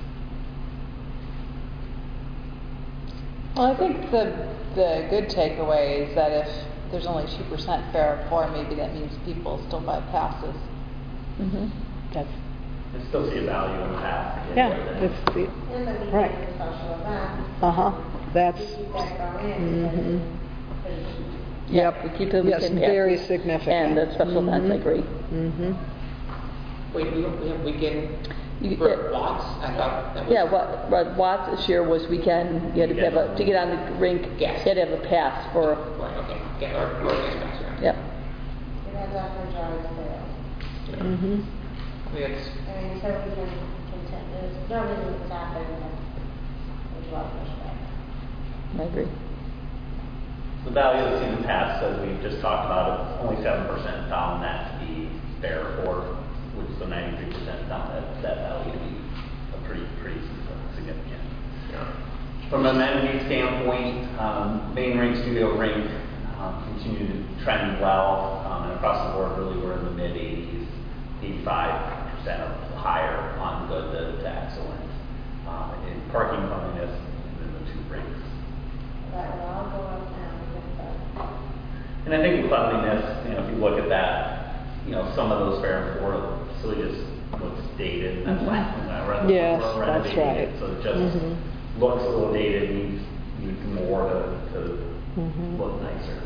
Well, I think the good takeaway is that if there's only 2% fair or poor, maybe that means people still buy passes. That's. I still see a value in the pass. Yeah, it's the, And then we right. get the social events. That's. We keep that going. Yep. We keep them. Yes, very significant. And the special events, I agree. Wait, we have weekend for Watts? I thought that was... Yeah, what Watts this year was weekend. You had to have to get on the rink. Yes. You had to have a pass for. Right, okay. Get our organized pass, right? Yep. It has that for drive sales. I mean, it's... So we can continue, there's no reason to stop it, and there's a lot of pushback. I agree. The value of the season pass, as we just talked about, it's only 7% found that to be fair or, which is the 93% found that value to be a pretty significant. Yeah. From an amenity standpoint, main rink, studio rink, continue to trend well, and across the board, really we're in the mid-80s, 85% or higher on good to excellent. In parking cleanliness, in the two rinks. That would all go up now with the. And I think cleanliness, if you look at that, some of those fair and forward facilities just looks dated. And that's why Yes, we're that's renovating right. it, so it just looks a little dated, needs more to look nicer.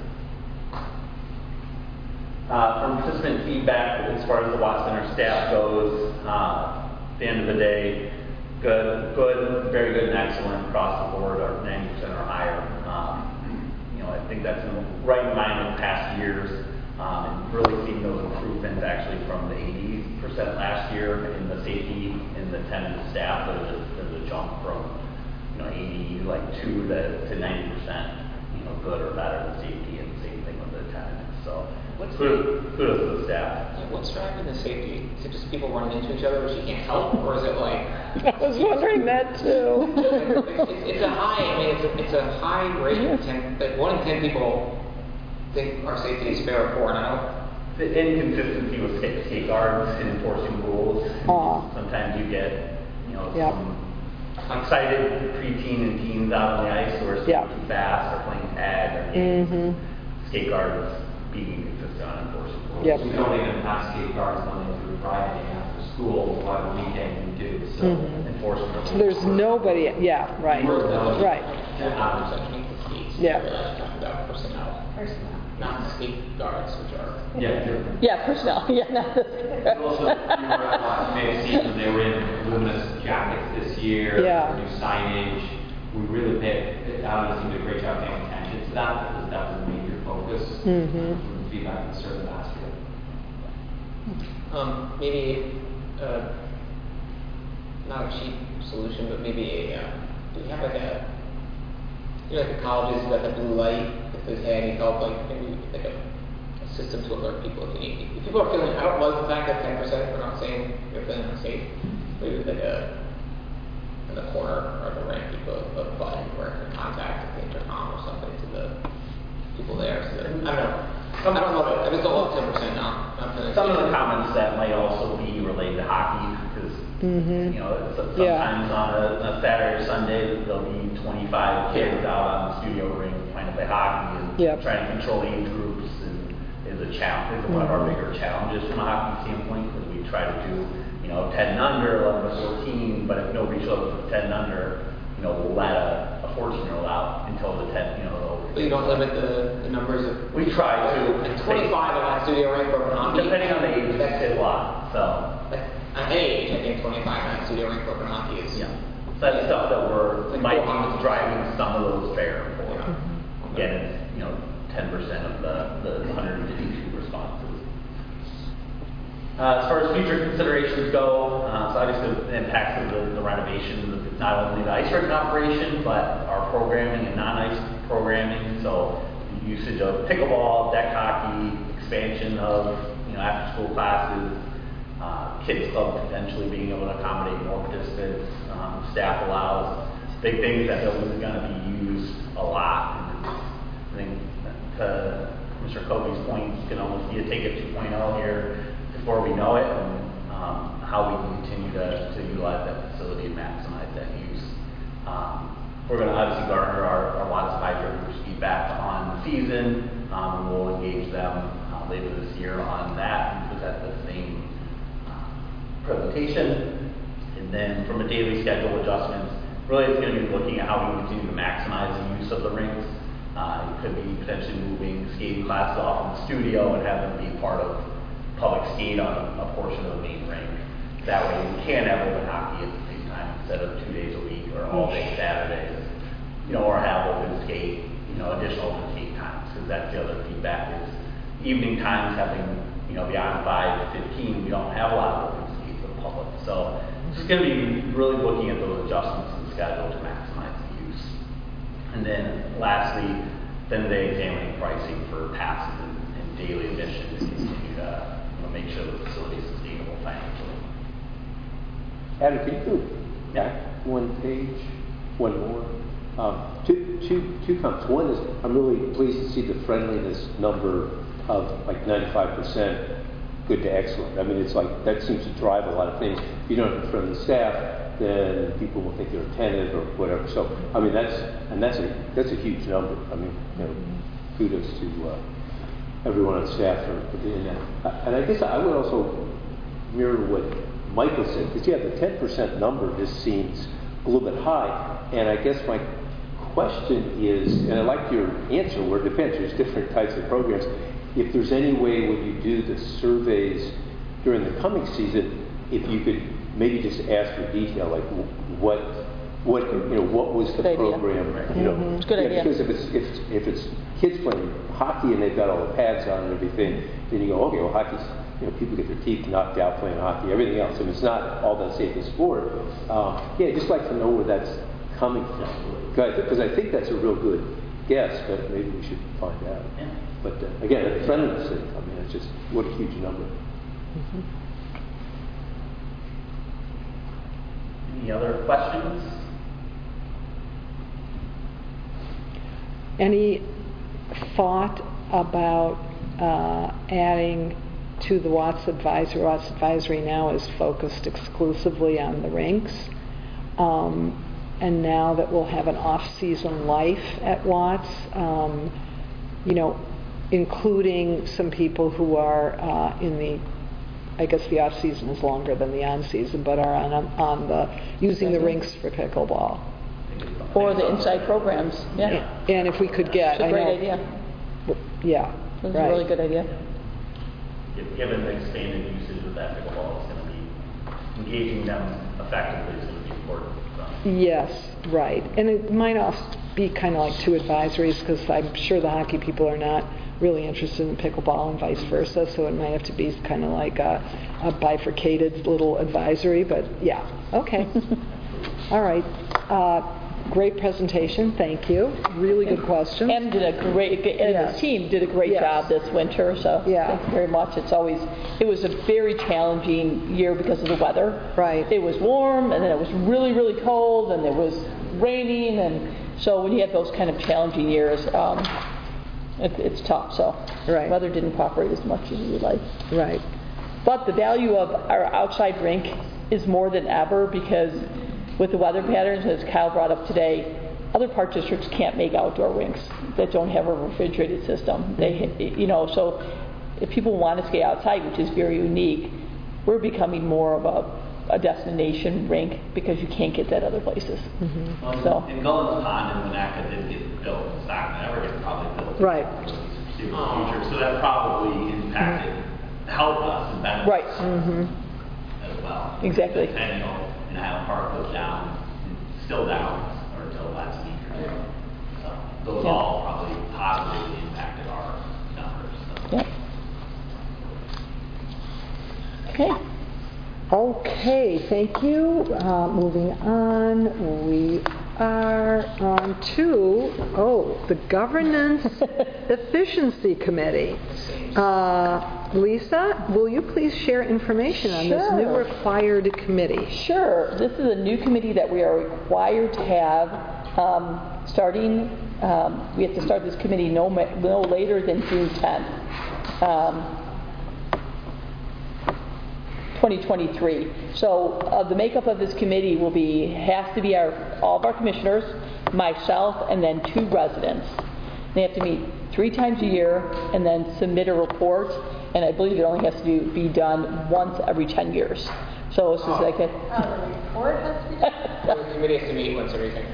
From participant feedback, as far as the Watts Center staff goes, at the end of the day, good, very good and excellent across the board, or 90% or higher. I think that's right in line with past years, and really seeing those improvements actually from the 80% last year in the safety and the attendance staff. There's a jump from 82 to 90%, good or better than safety, and same thing with the attendance. So kudos to the staff. What's driving the safety? Is it just people running into each other which you can't help, or is it like? I was wondering that too. It's a high. I mean, it's a high rate. Like 1 in 10 people think our safety is fair or poor, and I don't. The inconsistency with skate guards in enforcing rules. Sometimes you get some excited preteen and teens out on the ice who are skating too fast or playing tag or skate guards being inconsistent on enforcing rules. Yep. We don't even have skate guards Monday through Friday after school, what weekend we do, so enforcement. So there's nobody, right. Right. Yeah. Yeah. We're talking about personnel, not the skate guards, which are. Yeah, different. Yeah, personnel, not the. Also, you may have seen when they were in luminous jackets this year, new signage. We really Alan did a great job paying attention to that, because that was a major focus from the feedback we served last year. Maybe not a cheap solution, but maybe do we have like the colleges that have blue light, if there's any help, maybe like a system to alert people if people are feeling, I don't love the fact that 10%, we're not saying you're feeling unsafe, maybe like in the corner or the rink, you put a button where you can contact the intercom or something to the people there. So that, I don't know. I just don't love 10% now. Some of the comments that might also be related to hockey, because sometimes on a Saturday or Sunday there'll be 25 kids out on the studio ring trying to play hockey, and trying to control age groups is a challenge. Is one of our bigger challenges from a hockey standpoint, because we try to do 10 and under, 11 to 14, but if nobody shows up 10 and under, we'll let a 14-year-old out until the 10, But you don't limit the numbers of. We try to. And 25 on that studio rink for hockey. Depending on the age, that's a lot. So. At any age, I think 25 on that studio rink for hockey is. Yeah. So that's stuff that might be driving some of those fair and forward. Again, it's 10% of the 152 responses. As far as future considerations go, so obviously the impacts of the renovations, it's not only the ice rink operation, but our programming and non-ice programming. So usage of pickleball, deck hockey, expansion of after-school classes, kids club potentially being able to accommodate more participants, staff allows. Big things that building is going to be used a lot. And I think to Mr. Kobe's point, you can almost see a take it 2.0 here before we know it, and how we can continue to utilize that facility and maximize that use. We're going to obviously garner our Watts of Hydro feedback on the season, and we'll engage them later this year on that and present the same presentation. And then from a daily schedule adjustments, really it's going to be looking at how we can continue to maximize the use of the rinks. It could be potentially moving skating classes off in the studio and have them be part of public skate on a portion of the main rink. That way we can have open hockey at the same time instead of 2 days a week or all day Saturdays, or have open skate, additional open skate times, because that's the other feedback is evening times having, beyond 5 to 15, we don't have a lot of open skate for the public. So it's just going to be really looking at those adjustments in the schedule to maximize the use. And then lastly, then they examining pricing for passes and daily admission to continue to make sure the facility is sustainable financially. Adam, can you go back one page, one more? Two comments. One is I'm really pleased to see the friendliness number of like 95% good to excellent. I mean, it's like that seems to drive a lot of things. If you don't have friendly staff, then people will think you're attentive or whatever. So, I mean, that's a huge number. I mean, kudos to everyone on staff for doing that. And I guess I would also mirror what Michael said, because the 10% number just seems a little bit high. And I guess my question is, and I like your answer where it depends, there's different types of programs. If there's any way when you do the surveys during the coming season, if you could maybe just ask for detail, like what was the program? It's a good idea. Because if it's kids playing hockey and they've got all the pads on and everything, then you go, okay, well, hockey's, people get their teeth knocked out playing hockey. Everything else, and it's not all that safe a sport. Just like to know where that's coming from, because I think that's a real good guess, but maybe we should find out. Yeah. But again, at friendliness sake, I mean, it's just what a huge number. Any other questions? Any thought about adding to the Watts Advisory? Watts Advisory now is focused exclusively on the rinks. And now that we'll have an off-season life at Watts, including some people who are in the, I guess the off-season is longer than the on-season, but are on the using the rinks for pickleball. Or the inside programs, yeah. And if we could get, It's a great idea. Yeah, It's right. a really good idea. Given the expanded usage of that pickleball, it's going to be engaging them effectively is going to be important. So. Yes, right. And it might also be kind of like two advisories, because I'm sure the hockey people are not really interested in pickleball and vice versa, so it might have to be kind of like a bifurcated little advisory, but yeah, okay. All right. Great presentation, thank you. Really good questions. And the team did a great job this winter, so thank you very much. It was a very challenging year because of the weather. Right. It was warm, and then it was really, really cold, and it was raining, and so when you have those kind of challenging years, it's tough, so weather didn't cooperate as much as we would like. Right. But the value of our outside rink is more than ever, because with the weather patterns, as Kyle brought up today, other park districts can't make outdoor rinks that don't have a refrigerated system. So if people want to stay outside, which is very unique, we're becoming more of a destination rink because you can't get that other places. Mm-hmm. Well, and Gullens Pond and Monaca did get built. It's not going to ever get probably built. Right. In the future. So that probably impacted, helped us and benefited right. As well. Exactly. And Highland Park was down, still down, or until last week or so. So those all probably positively impacted our numbers. So. Yep. Okay. Okay, thank you. Moving on, we are on to, the Governance Efficiency Committee. Lisa, will you please share information on this new required committee? Sure. This is a new committee that we are required to have starting. We have to start this committee no later than June 10th. 2023. So the makeup of this committee has to be all of our commissioners, myself, and then 2 residents. They have to meet 3 times a year and then submit a report, and I believe it only has to be done once every 10 years. So this is like the report has to be done? The committee has to meet once every 10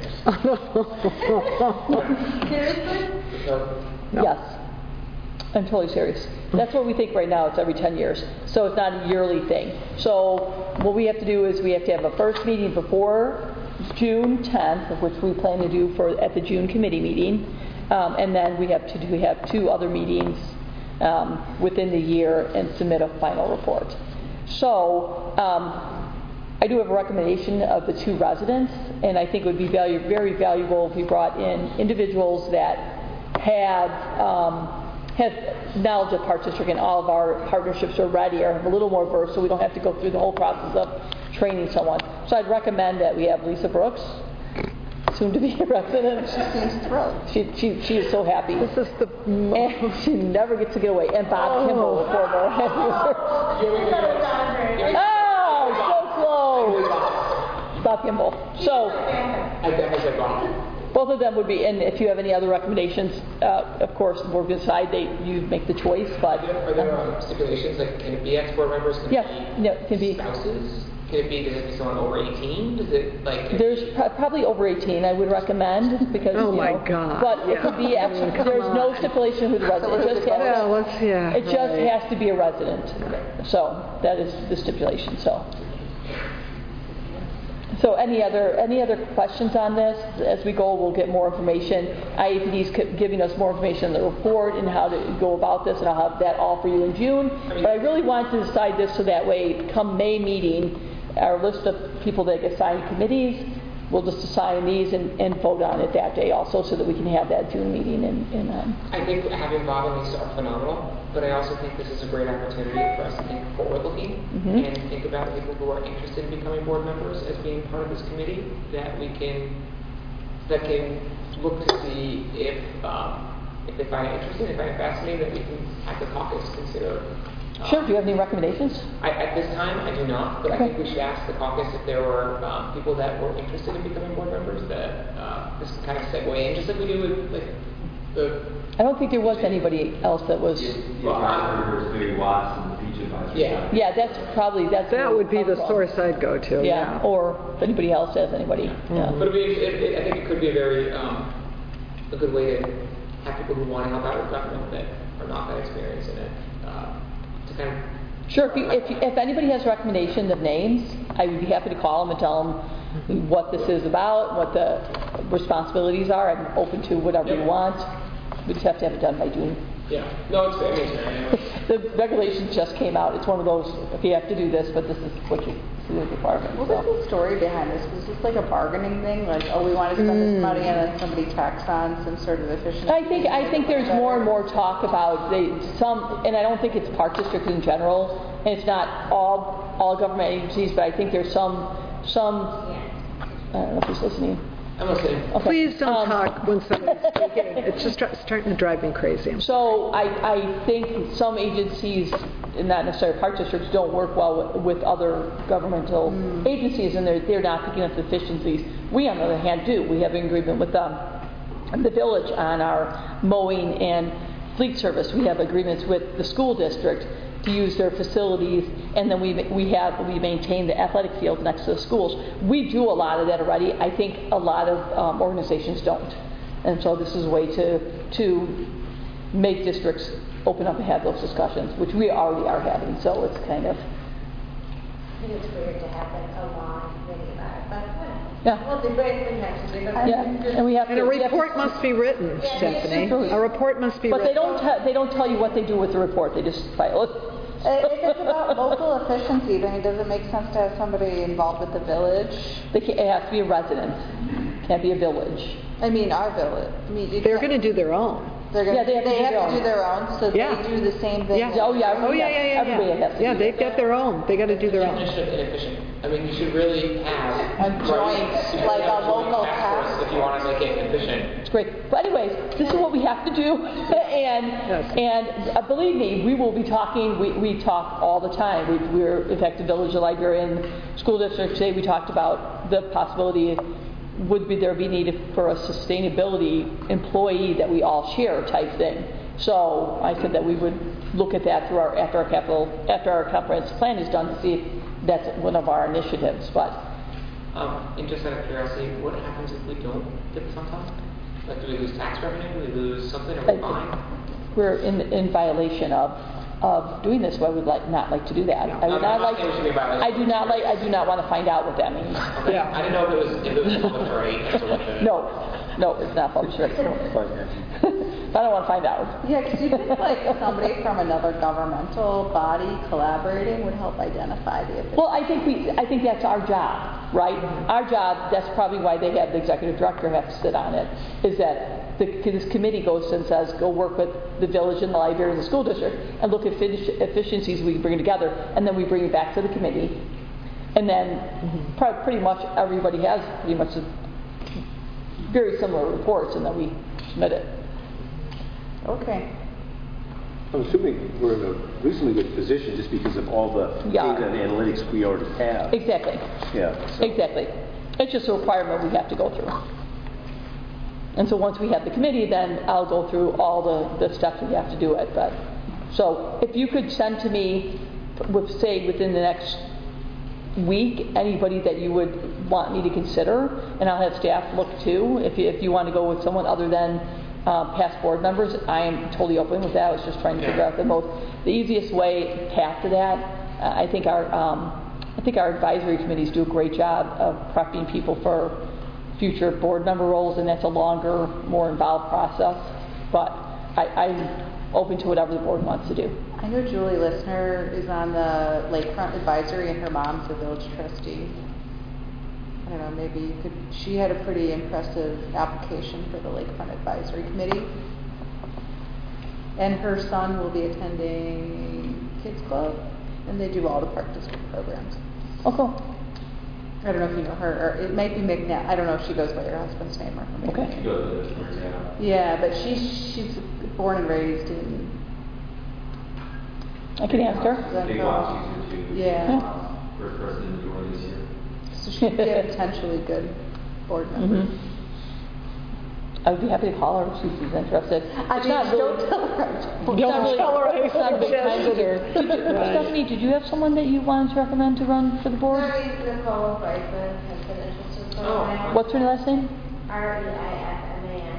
years. Seriously? No. Yes. I'm totally serious. That's what we think right now. It's every 10 years. So it's not a yearly thing. So what we have to do is we have to have a first meeting before June 10th, which we plan to do at the June committee meeting. And then we have 2 other meetings within the year and submit a final report. So I do have a recommendation of the 2 residents, and I think it would be very valuable if we brought in individuals that have knowledge of Park District and all of our partnerships already, or have a little more versed, so we don't have to go through the whole process of training someone. So I'd recommend that we have Lisa Brooks, soon to be a resident. She seems thrilled. She is so happy. This is the And she never gets to get away. And Bob Kimball, the former head user. Oh, so close. Bob Kimball. So, I said Bob. both of them would be, and if you have any other recommendations, of course, the board can decide, you make the choice, but. Are there stipulations, like, can it be ex-board members? Can Yes, it be no, it can be. spouses? Can it be, does it be someone over 18? Does it, like... There's probably over 18, I would recommend, because, Oh, you my know, God, but it could be, yeah. Come there's no on. stipulation who the resident, it just has, it just has to be a resident. So, that is the stipulation, so. So any other questions on this? As we go, we'll get more information. IAPD's giving us more information in the report and how to go about this, and I'll have that all for you in June. But I really wanted to decide this so that way, come May meeting, our list of people that get assigned committees, we'll just assign these and vote on it that day also, so that we can have that June meeting. I think having Bob and Lisa are phenomenal, but I also think this is a great opportunity for us to think forward-looking and think about people who are interested in becoming board members as being part of this committee, that can look to see if they find it interesting, if they find it fascinating, that we can have the caucus consider. Sure. Do you have any recommendations? At this time, I do not, but I think we should ask the caucus if there were people that were interested in becoming board members, that this can kind of segue in, just like we do with the... I don't think there was anybody else that was... The advisory group, maybe Watts and the beach advisory. Yeah, that's That would be the source I'd go to. Yeah, or if anybody else has anybody. Yeah. But I think it could be a very a good way to have people who want to help out with government that are not that experienced in it. Kind of sure. If anybody has recommendations of names, I would be happy to call them and tell them what this is about, what the responsibilities are. I'm open to whatever you want. We just have to have it done by June. Yeah. No, it's fair. The regulations just came out. It's one of those, okay, you have to do this, but this is what you see the requirement. What was the story behind this? Was this like a bargaining thing? Like, oh, we want to spend this money, and then somebody tacks on some sort of efficiency? I think there's more and more talk about and I don't think it's Park District in general, and it's not all government agencies, but I think there's some. I don't know if he's listening. I'm listening. Okay. Please don't talk when somebody's speaking. It's just starting to drive me crazy. So I think some agencies, not necessarily Park Districts, don't work well with other governmental agencies, and they're not picking up the efficiencies. We, on the other hand, do. We have an agreement with the village on our mowing and fleet service. We have agreements with the school district to use their facilities, and then we maintain the athletic fields next to the schools. We do a lot of that already. I think a lot of organizations don't, and so this is a way to make districts open up and have those discussions, which we already are having. So it's kind of. I think it's weird to have a long committee about it, but whatever. Yeah. Well, the great thing has to be the Yeah, and we have And a report must be written, Stephanie. A report must be But written. they don't tell you what they do with the report. They just file it. If it's about local efficiency, then does it make sense to have somebody involved with the village? It has to be a resident. Can't be a village. I mean, our village. They're going to do their own. They have to do their own, so Yeah. they do the same thing. Yeah. Oh yeah. Oh, yeah. Everybody has to Yeah, do they've got their own. They got to do their own. Definition of inefficient. I mean, you should really have A joint, like a local task task force if you want to make it efficient. It's great. But anyways, this is what we have to do, and believe me, we will be talking. We talk all the time. We're in fact, the village librarian, school district today. We talked about the possibility. Would there be need for a sustainability employee that we all share type thing? So I said that we would look at that after our comprehensive plan is done to see if that's one of our initiatives. But And just out of curiosity, what happens if we don't get this on time? Like, do we lose tax revenue? Do we lose something? Are we fine? we're in violation of doing this. So I would not like to do that. I would not like. I do not want to find out what that means. Okay. Yeah. I didn't know if it was public or any. No, it's not public. I don't want to find out. Yeah, because you think like somebody from another governmental body collaborating would help identify the efficiency. Well, I think that's our job, right? Our job. That's probably why they have the executive director have to sit on it. Is that this committee goes and says, go work with the village and the library and the school district and look at efficiencies we can bring together, and then we bring it back to the committee, and then pretty much everybody has pretty much very similar reports, and then we submit it. Okay. I'm assuming we're in a reasonably good position just because of all the data and analytics we already have. Exactly. Yeah. So. Exactly. It's just a requirement we have to go through. And so once we have the committee, then I'll go through all the steps we have to do it. But so if you could send to me, say within the next week, anybody that you would want me to consider, and I'll have staff look too. If you want to go with someone other than past board members, I am totally open with that. I was just trying to figure out the easiest way path to that. I think our advisory committees do a great job of prepping people for future board member roles, and that's a longer, more involved process. But I'm open to whatever the board wants to do. I know Julie Listener is on the Lakefront Advisory, and her mom's a village trustee. I don't know, maybe you could. She had a pretty impressive application for the Lakefront Advisory Committee. And her son will be attending Kids Club, and they do all the Park District programs. Oh, cool. I don't know if you know her, or it might be McNabb. I don't know if she goes by her husband's name or her maiden Okay. name. Yeah, but she's born and raised in. I can ask her. Big Lock season 2. Yeah. First person in the door this year. So she'd be a potentially good board member. Mm-hmm. I would be happy to call her if she's interested. Don't tell her. Don't tell her I It's not a big time suggested her. Stephanie, did you have someone that you wanted to recommend to run for the board? Nicole Reisman has been interested for a while. What's her last name? Reifman.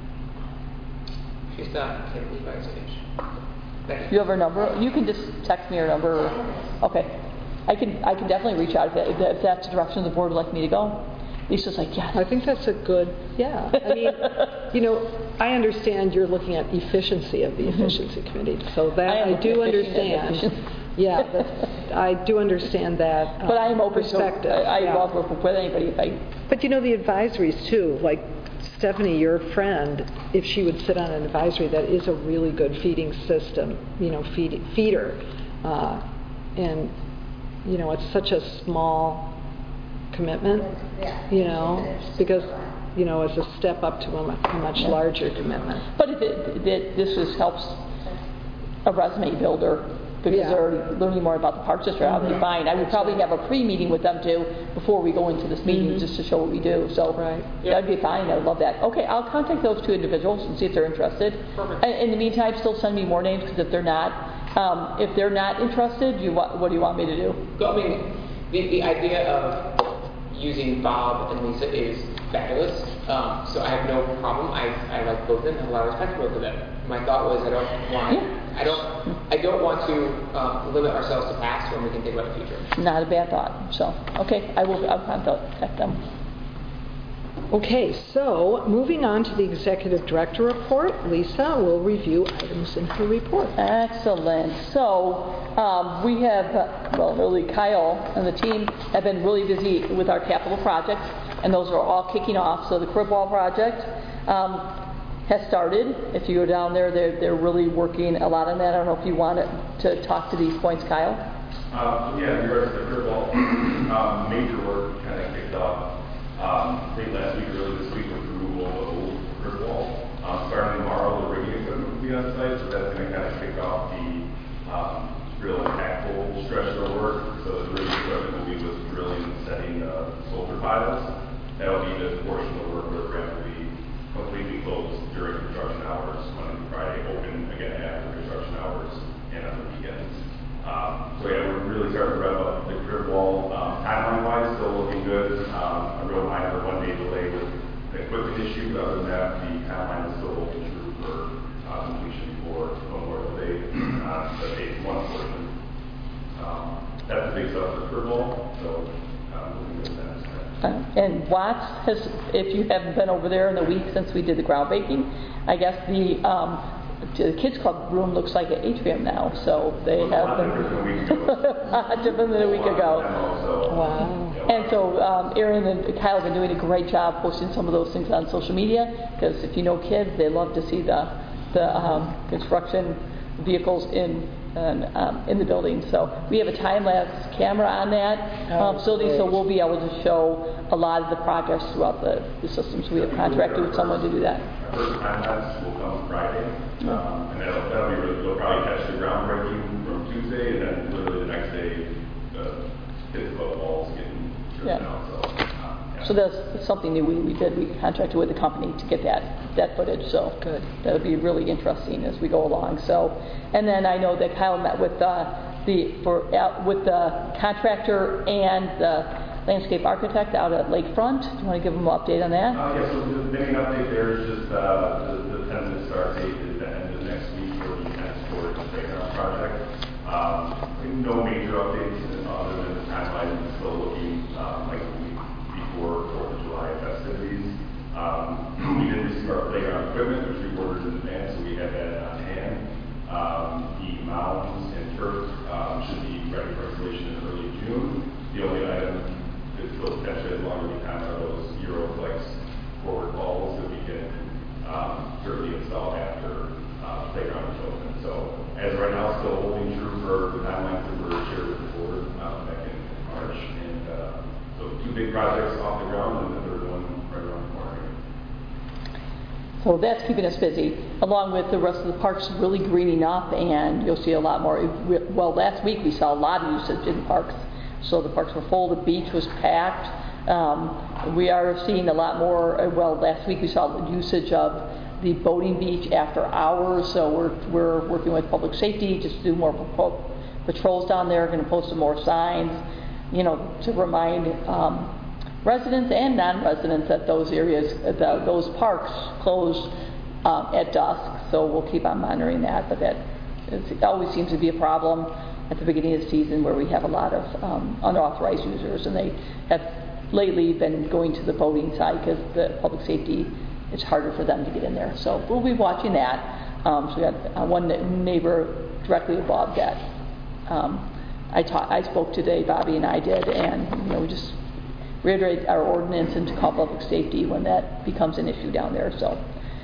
She's not, can't believe I said it. You have her number? You can just text me her number. Okay. I can definitely reach out if that's the direction the board would like me to go. Lisa's like, yes. I think that's a good, I mean, I understand you're looking at efficiency of the efficiency committee, so that I do understand. Yeah, I do understand that but I am open perspective. I love working with anybody if I... But the advisories too, like Stephanie, your friend, if she would sit on an advisory, that is a really good feeding system, feeder. And, it's such a small commitment, because, it's a step up to a much larger commitment. But if this just helps a resume builder, because they're already learning more about the Park District, I'll be fine. I would probably have a pre-meeting with them too before we go into this meeting, just to show what we do. So that'd be fine. I would love that. Okay, I'll contact those two individuals and see if they're interested. Perfect. And in the meantime, still send me more names, because if they're not interested, what do you want me to do? I mean, the idea of using Bob and Lisa is fabulous. So I have no problem. I like both of them. I have a lot of respect for both of them. My thought was I don't want to limit ourselves to past when we can think about the future. Not a bad thought. So okay, I'll contact them. Okay, so moving on to the executive director report, Lisa will review items in her report. Excellent. So we have, really Kyle and the team have been really busy with our capital projects, and those are all kicking off. So the crib wall project has started. If you go down there, they're really working a lot on that. I don't know if you want to talk to these points, Kyle. In regards to the crib wall, major work kind of kicked off. Late last week, early this week, with removal of the old crib wall. Starting tomorrow, the rigging equipment will be on site, so that's going to kind of kick off the real impactful stretch of the work. So the rigging equipment will be with drilling and setting soldier piles. That will be the portion of the work where the ramp will be completely closed during construction hours, Monday through Friday, open again after construction hours and on the weekends. We're really starting to rev up the crib wall. Timeline-wise, still looking good. A real minor one-day delay with the equipment issue, but other than that, the timeline is still holding true for completion for Memorial Day on the phase 1 portion. That's the big stuff for the crib wall, so looking good at that. And Watts has, if you haven't been over there in the week since we did the groundbreaking, I guess the kids club room looks like an atrium now, so they have been different than a week ago. Wow. And so Aaron and Kyle have been doing a great job posting some of those things on social media, because if you know kids, they love to see the construction vehicles in in the building. So we have a time-lapse camera on that facility, so we'll be able to show a lot of the progress throughout the systems. We have contracted with someone to do that. Our first time-lapse will come Friday, and that'll be really, they'll probably catch the groundbreaking from Tuesday, and then literally the next day, kids above walls getting driven out. So that's something new we did. We contracted with the company to get that footage. So good. That'll be really interesting as we go along. So, and then I know that Kyle met with the contractor and the landscape architect out at Lakefront. Do you want to give them an update on that? Yeah. So the main update there is just the tentative start date is the end of next week for the tennis court and playground project. No major updates other than the timeline is still looking like a week before 4th of July festivities. We did receive our playground equipment, which we ordered in advance, so we have that on hand. The mounds and turf should be ready for installation in early June. The only item that still potentially has longer lead time are those Euroflex forward balls that we can certainly install after playground is open. So as of right now, still holding true for the timelines that were shared with the board back in March. And so 2 big projects off the ground, and the third one right around the corner. So that's keeping us busy, along with the rest of the parks really greening up, and you'll see a lot more. Well, last week we saw a lot of usage in the parks. So the parks were full, the beach was packed. We are seeing a lot more, last week we saw the usage of the boating beach after hours, so we're working with public safety just to do more patrols down there. We're going to post some more signs, to remind residents and non-residents that those areas, those parks close at dusk. So we'll keep on monitoring that, but it always seems to be a problem at the beginning of the season where we have a lot of unauthorized users, and they have lately been going to the boating side because the public safety, it's harder for them to get in there. So we'll be watching that. So we got one neighbor directly above that. I spoke today, Bobby and I did, and we just reiterate our ordinance and to call public safety when that becomes an issue down there. So.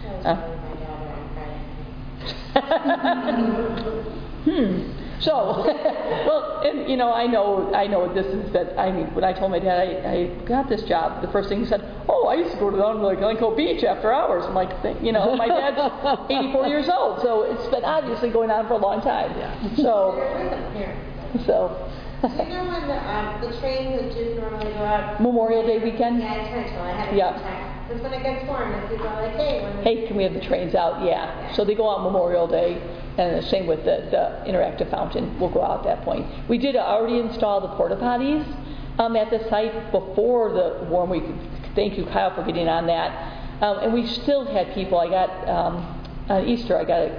So, well, and I know this is that. I mean, when I told my dad I got this job, the first thing he said, "Oh, I used to go down to the Glencoe Beach after hours." I'm like, my dad's 84 years old, so it's been obviously going on for a long time. Yeah. So. Do you know when the trains that do normally go out? Memorial Day weekend? Yeah, intentional. I had to check. Because when it gets warm, and people are like, hey, can we have the trains out? Yeah. So they go out Memorial Day, and the same with the interactive fountain. We'll go out at that point. We did already install the porta potties at the site before the warm week. Thank you, Kyle, for getting on that. And we still had people. I got on Easter. I got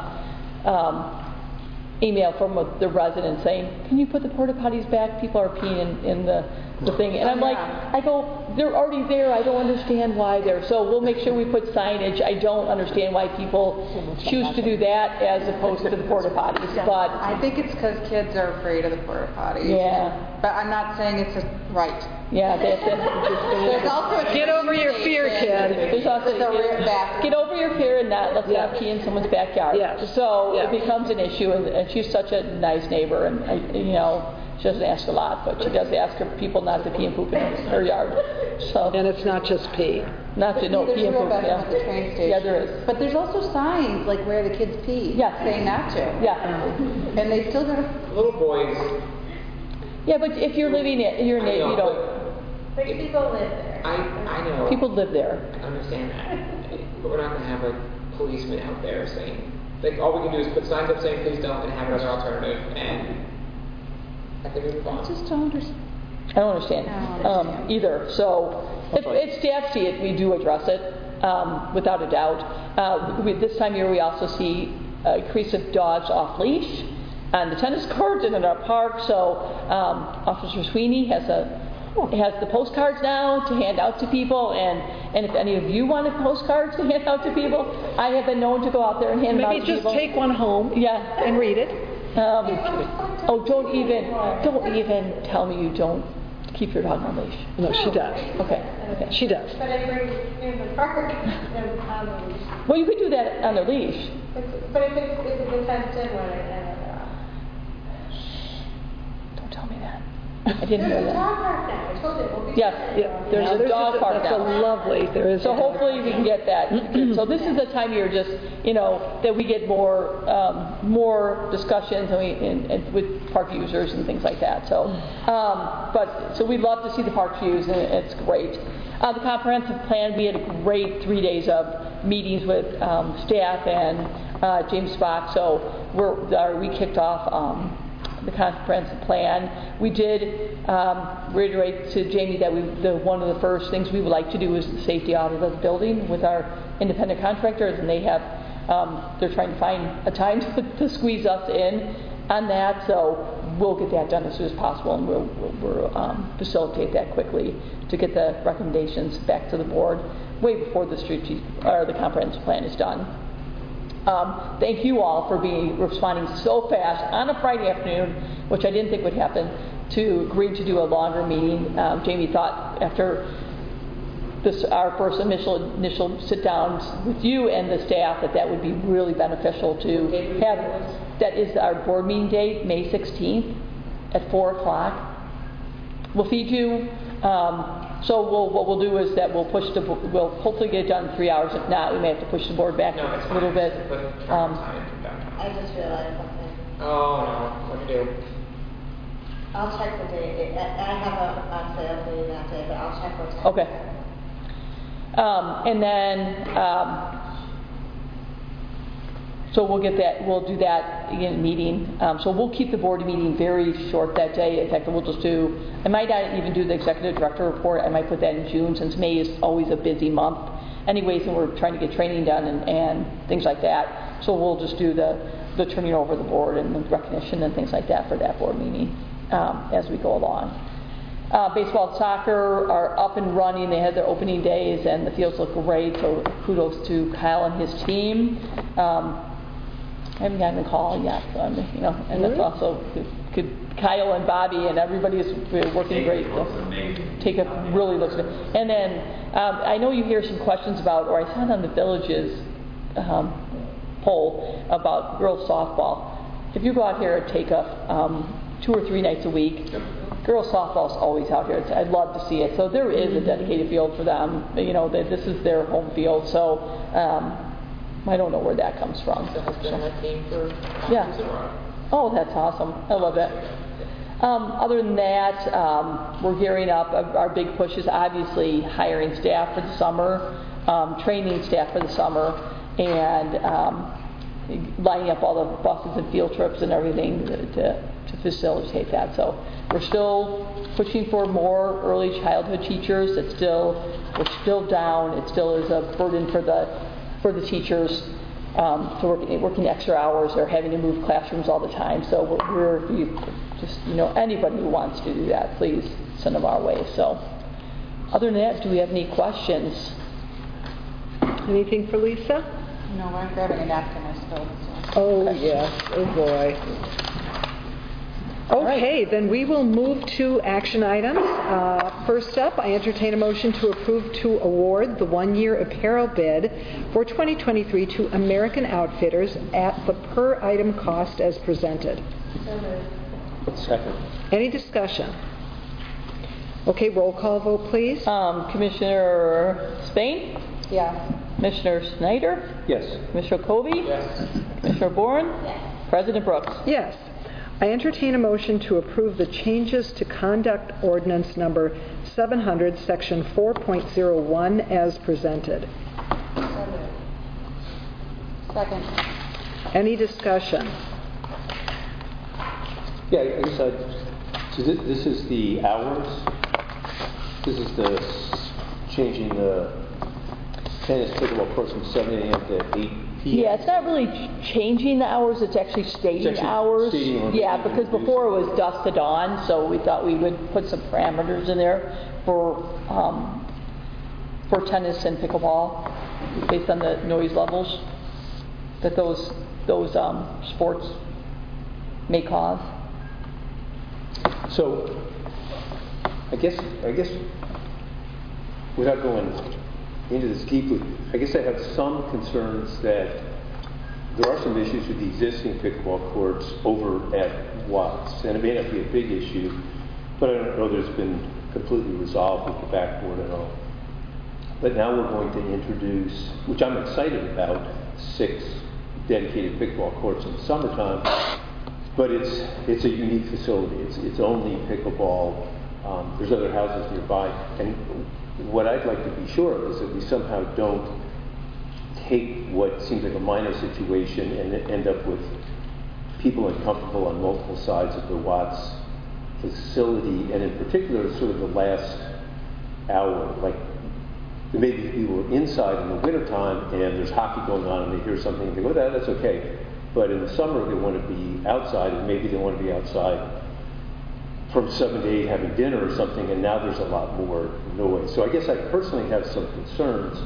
a email from the residents saying, "Can you put the porta potties back? People are peeing in the thing." And I'm like, they're already there. I don't understand why they're. So we'll make sure we put signage. I don't understand why people choose to do that as opposed to the porta potties. But I think it's because kids are afraid of the porta potties. Yeah. But I'm not saying it's right. Yeah, that's it. There's also a get over your fear, kid. There's also get over your fear and let's not pee in someone's backyard. Yes. So it becomes an issue, and she's such a nice neighbor, and she doesn't ask a lot, but she does ask her people not to pee and poop in her yard. So. And it's not just pee. Not to no pee and poop. Yeah. At the train station. Yeah, there is. But there's also signs like where the kids pee. Yeah. Saying not to. Yeah. And they still go to. Little boys. Yeah, but if you're living in your neighborhood, you don't. But people live there. I know. People live there. I understand that. But we're not going to have policemen out there saying, all we can do is put signs up saying please don't and have it as an alternative, and I think it's fine. I just don't understand. I don't understand either. So if staff see it, we do address it without a doubt. This time of year we also see an increase of dogs off leash on the tennis courts and in our park. So Officer Sweeney has the postcards now to hand out to people, and if any of you wanted postcards to hand out to people, I have been known to go out there and hand them out to people. Maybe just take one home and read it. Don't even tell me you don't keep your dog on leash. No, she does. Okay. She does. But I bring in the park on the leash. Well, you could do that on the leash. But if it's a fenced in one, I didn't hear There's a that. dog park now, I told you, we'll be. Yes, there's Now, a dog park That's now. a lovely, there is. So a dog hopefully we can get that. So this is the time of year just, that we get more discussions and with park users and things like that. So, so we'd love to see the parks used, and it's great. The comprehensive plan, we had a great 3 days of meetings with staff and James Spock. So we kicked off the comprehensive plan. We did reiterate to Jamie that one of the first things we would like to do is the safety audit of the building with our independent contractors, and they have they're trying to find a time to squeeze us in on that. So we'll get that done as soon as possible, and we'll facilitate that quickly to get the recommendations back to the board way before the comprehensive plan is done. Thank you all for responding so fast on a Friday afternoon, which I didn't think would happen, to agree to do a longer meeting. Jamie thought after our first initial sit-downs with you and the staff that would be really beneficial to have. That is our board meeting date, May 16th at 4 o'clock. We'll feed you. So what we'll do is that we'll hopefully get it done in 3 hours. If not, we may have to push the board back a little bit. I just realized something. Oh no, what do you do? I'll check the date. I have a sales meeting that day, but I'll check what time. Okay. And then, so we'll do that in a meeting. So we'll keep the board meeting very short that day. In fact, I might not even do the executive director report. I might put that in June, since May is always a busy month anyways, and we're trying to get training done and things like that. So we'll just do the turning over the board and the recognition and things like that for that board meeting as we go along. Baseball and soccer are up and running. They had their opening days, and the fields look great. So kudos to Kyle and his team. I haven't gotten a call yet, so and that's also good. Kyle and Bobby and everybody is working great. Really looks good. And then I know you hear some questions about, or I saw it on the Village's poll about girls softball. If you go out here at Takeoff 2 or 3 nights a week, girls softball is always out here. I'd love to see it. So there is a dedicated field for them. This is their home field. So I don't know where that comes from. So has been a team for Oh, that's awesome. I love that. Other than that, we're gearing up. Our big push is obviously hiring staff for the summer, training staff for the summer, and lining up all the buses and field trips and everything to facilitate that. So we're still pushing for more early childhood teachers. We're still down. It still is a burden for the teachers. So working extra hours or having to move classrooms all the time. So we're just, anybody who wants to do that, please send them our way. So other than that, do we have any questions? Anything for Lisa? No, I'm grabbing a napkin, I suppose. Oh, yes. Oh, boy. Okay, then we will move to action items. First up, I entertain a motion to approve to award the one-year apparel bid for 2023 to American Outfitters at the per-item cost as presented. Second. Any discussion? Okay, roll call vote, please. Commissioner Spain? Yes. Commissioner Snyder? Yes. Commissioner Kobe? Yes. Commissioner Bourne? Yes. President Brooks? Yes. I entertain a motion to approve the changes to Conduct Ordinance Number 700, Section 4.01 as presented. Second. Any discussion? Yeah, I guess so this is the hours. This is changing the tennis pickleball course from 7 a.m. to 8 p.m. Yeah, it's not really changing the hours, it's actually stating hours. Yeah, because before it was dusk to dawn, so we thought we would put some parameters in there for tennis and pickleball based on the noise levels that those sports may cause. So, I guess without going into this deeply, I guess I have some concerns that there are some issues with the existing pickleball courts over at Watts, and it may not be a big issue, But I don't know there's been completely resolved with the backboard at all. But now we're going to introduce, which I'm excited about, 6 dedicated pickleball courts in the summertime. But it's a unique facility. It's only pickleball. There's other houses nearby. And what I'd like to be sure of is that we somehow don't take what seems like a minor situation and end up with people uncomfortable on multiple sides of the Watts facility, and in particular, sort of the last hour. Like, maybe people are inside in the wintertime and there's hockey going on and they hear something and they go, that's okay. But in the summer, they want to be outside, and maybe they want to be outside from 7 to 8 having dinner or something, and now there's a lot more noise. So I guess I personally have some concerns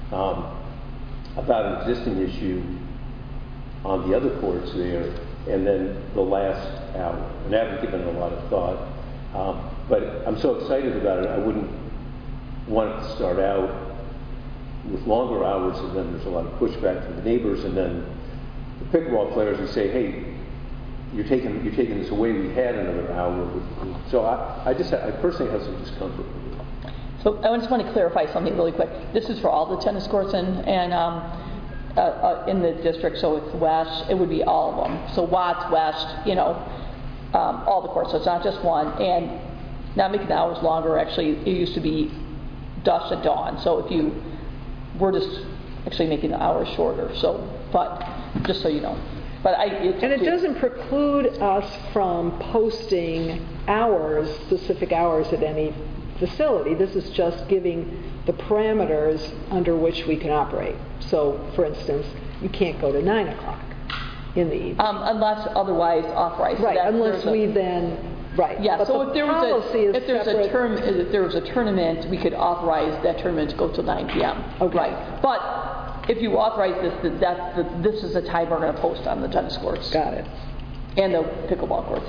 about an existing issue on the other courts there, and then the last hour. And I haven't given it a lot of thought. But I'm so excited about it, I wouldn't want it to start out with longer hours, and then there's a lot of pushback from the neighbors, and then the pickleball players would say, hey, you're taking this away, we had another hour. So I personally have some discomfort with it. So I just want to clarify something really quick. This is for all the tennis courts and in the district, so it's West, it would be all of them. So Watts, West, all the courts, so it's not just one. And not making the hours longer, actually, it used to be dusk at dawn. So we're just actually making the hours shorter. So, but just so you know. But it doesn't preclude us from posting specific hours at any facility. This is just giving the parameters under which we can operate. So, for instance, you can't go to 9 o'clock in the evening. Unless otherwise authorized. Right, unless we then, right. Yeah, but so if there was a tournament, we could authorize that tournament to go till 9 p.m. Okay. Right. But if you authorize this, this is the time we're going to post on the tennis courts. Got it. And the pickleball courts.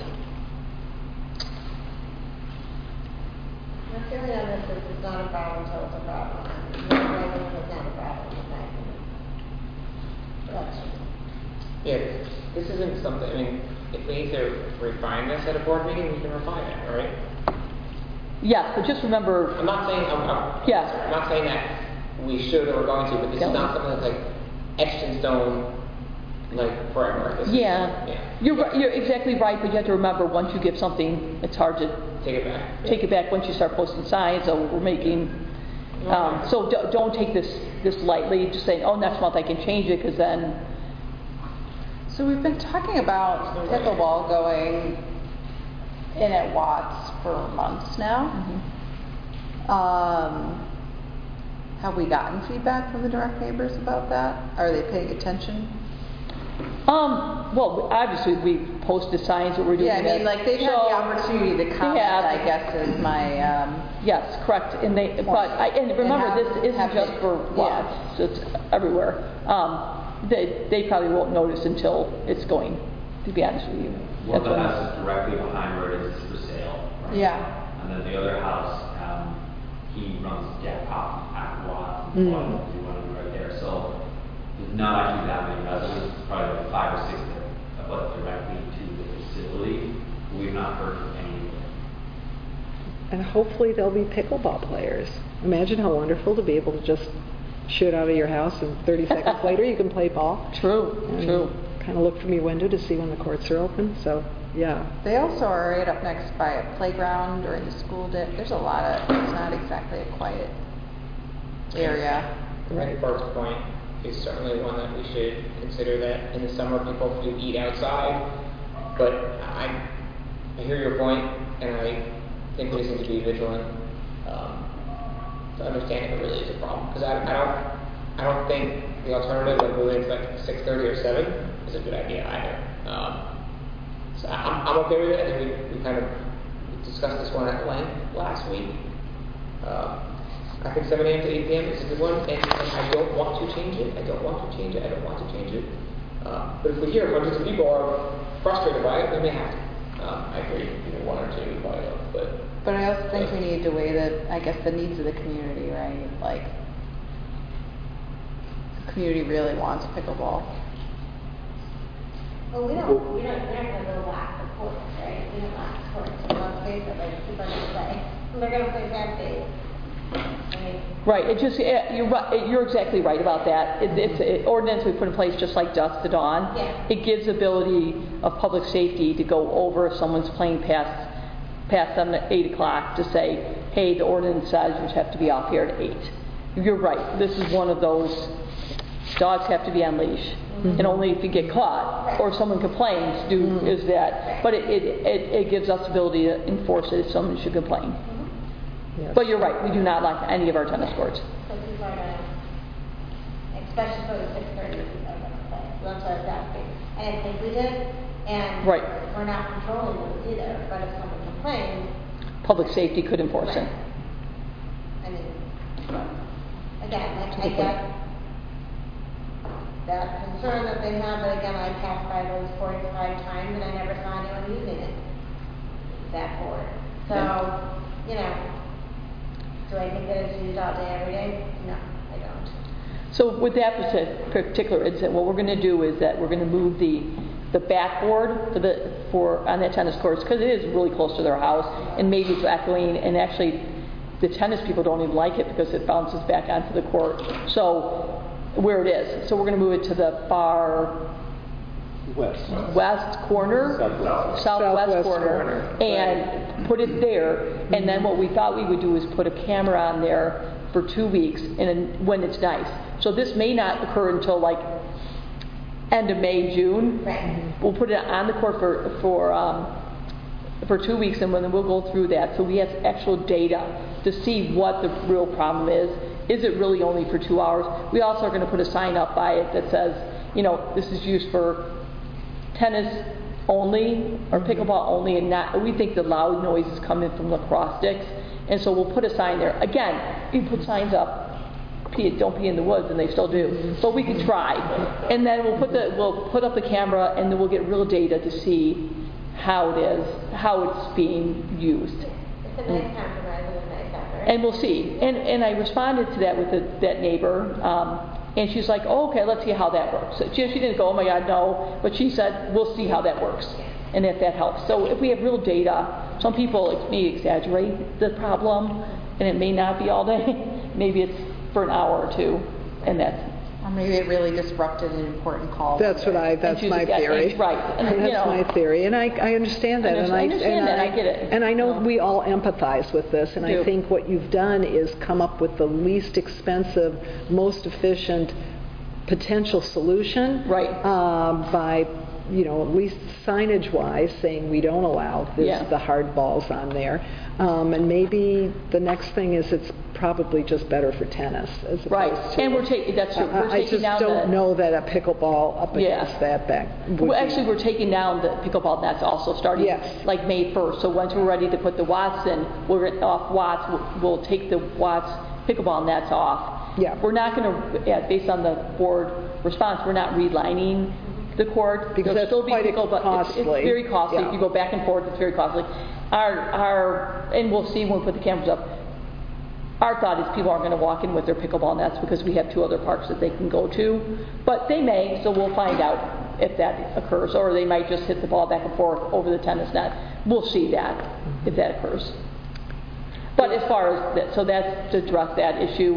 My feeling on this is it's not a problem until it's a problem. It's not a problem. Yeah, this isn't something, I mean, if we need to refine this at a board meeting, we can refine it, all right? Yes, but just remember... I'm not saying, I'm not saying that we should or we're going to, but this is not something that's like etched in stone, like forever. You're exactly right, but you have to remember, once you give something, it's hard to take it back. Take it back once you start posting signs. So we're making. So don't take this lightly. Just saying, next month I can change it, because then. So we've been talking about pickleball going in at Watts for months now. Mm-hmm. Have we gotten feedback from the direct neighbors about that? Are they paying attention? Well, obviously we posted signs that we're doing. Yeah, I mean, like they've had the opportunity to comment. I guess is my. Yes, correct. And remember, this isn't just for Watts; it's everywhere. They probably won't notice until it's going. To be honest with you. One of the houses directly behind where it is for sale. Right? Yeah. And then the other house, he runs Jackpot at Watts, and one right there. So there's not actually that many residents. It's probably like 5 or 6 that abut directly to the facility. We've not heard from any of them. And hopefully there'll be pickleball players. Imagine how wonderful to be able to just shoot out of your house and 30 seconds later you can play ball. True. Kind of look from your window to see when the courts are open. So, yeah. They also are right up next by a playground during the school day. There's a lot of, it's not exactly a quiet area. Right. Bart's point is certainly one that we should consider, that in the summer people do eat outside. But I hear your point, and I think we just need to be vigilant to understand if it really is a problem. Because I don't think the alternative of moving to like 6:30 or 7 is a good idea either. So I'm okay with it. I think we kind of discussed this one at length last week. I think 7 a.m. to 8 p.m. is a good one, and I don't want to change it. But if we hear hundreds of people are frustrated by it, we may have to. I agree, one or two probably don't, But I also think we need to weigh the needs of the community, right? Like, the community really wants pickleball. Well, we're not going to go back to courts, right? We have lots of courts, so let's face it, like, people are gonna play, they're gonna play bad faith. Right? Right, it just, you're right, you're exactly right about that. It's an ordinance we put in place just like dusk to dawn. Yeah. It gives ability of public safety to go over if someone's playing past them at 8 o'clock to say, hey, the ordinance says you have to be off here at 8. You're right, this is one of those, dogs have to be on leash. And only if you get caught or someone complains is that. But it gives us ability to enforce it if someone should complain. Yes. But you're right, we do not lock any of our tennis courts. So people are gonna, especially for the 6:30, people are gonna play. So that's what I was asking. I didn't think we did, and Right. we're not controlling them either, but if someone complains, Public safety could enforce it. Right. I mean, again, I get that concern that they have, but again, I passed by those courts 5 times and I never saw anyone using it, that board. So, you know, do I think that it's used all day, every day? No, I don't. So with that particular incident, what we're going to do is that we're going to move the backboard on that tennis courts, because it is really close to their house, and maybe it's echoing, and actually the tennis people don't even like it because it bounces back onto the court. So where it is. So we're going to move it to the far west corner, southwest corner, and put it there. And then what we thought we would do is put a camera on there for 2 weeks, and when it's nice. So this may not occur until like end of May, June. Right. We'll put it on the court for 2 weeks, and then we'll go through that so we have actual data to see what the real problem is. Is it really only for 2 hours? We also are going to put a sign up by it that says, you know, this is used for tennis only or pickleball only, and not. We think the loud noise is coming from lacrosse sticks, and so we'll put a sign there. Again, you put signs up. Don't pee in the woods, and they still do. But we can try, and then we'll put up the camera, and then we'll get real data to see how it's being used. It's a nice compromise and a nice effort. And we'll see. And I responded to that with that neighbor, and she's like, oh, okay, let's see how that works. So she didn't go, oh my God, no, but she said, we'll see how that works, and if that helps. So if we have real data, some people may exaggerate the problem, and it may not be all day. Maybe it's for an hour or 2, and that's. Or maybe it really disrupted an important call. That's my theory. Right. And, that's my theory, and I understand that. I understand that. I get it. And I know we all empathize with this, and I think what you've done is come up with the least expensive, most efficient potential solution. Right. By, at least signage-wise, saying we don't allow the hard balls on there. And maybe the next thing is it's probably just better for tennis as opposed to. And we're taking that's true. We're taking down don't know that a pickleball up against that back. Actually, we're taking down the pickleball nets also starting like May 1st. So once we're ready to put the Watts in, we'll take the Watts pickleball nets off. Yeah. We're not going to, based on the board response, we're not relining the court. Because that's still be quite costly. It's very costly. Yeah. If you go back and forth, it's very costly. And we'll see when we put the cameras up. Our thought is people aren't going to walk in with their pickleball nets because we have 2 other parks that they can go to. But they may, so we'll find out if that occurs. Or they might just hit the ball back and forth over the tennis net. We'll see that, if that occurs. But as far as that, so that's to address that issue.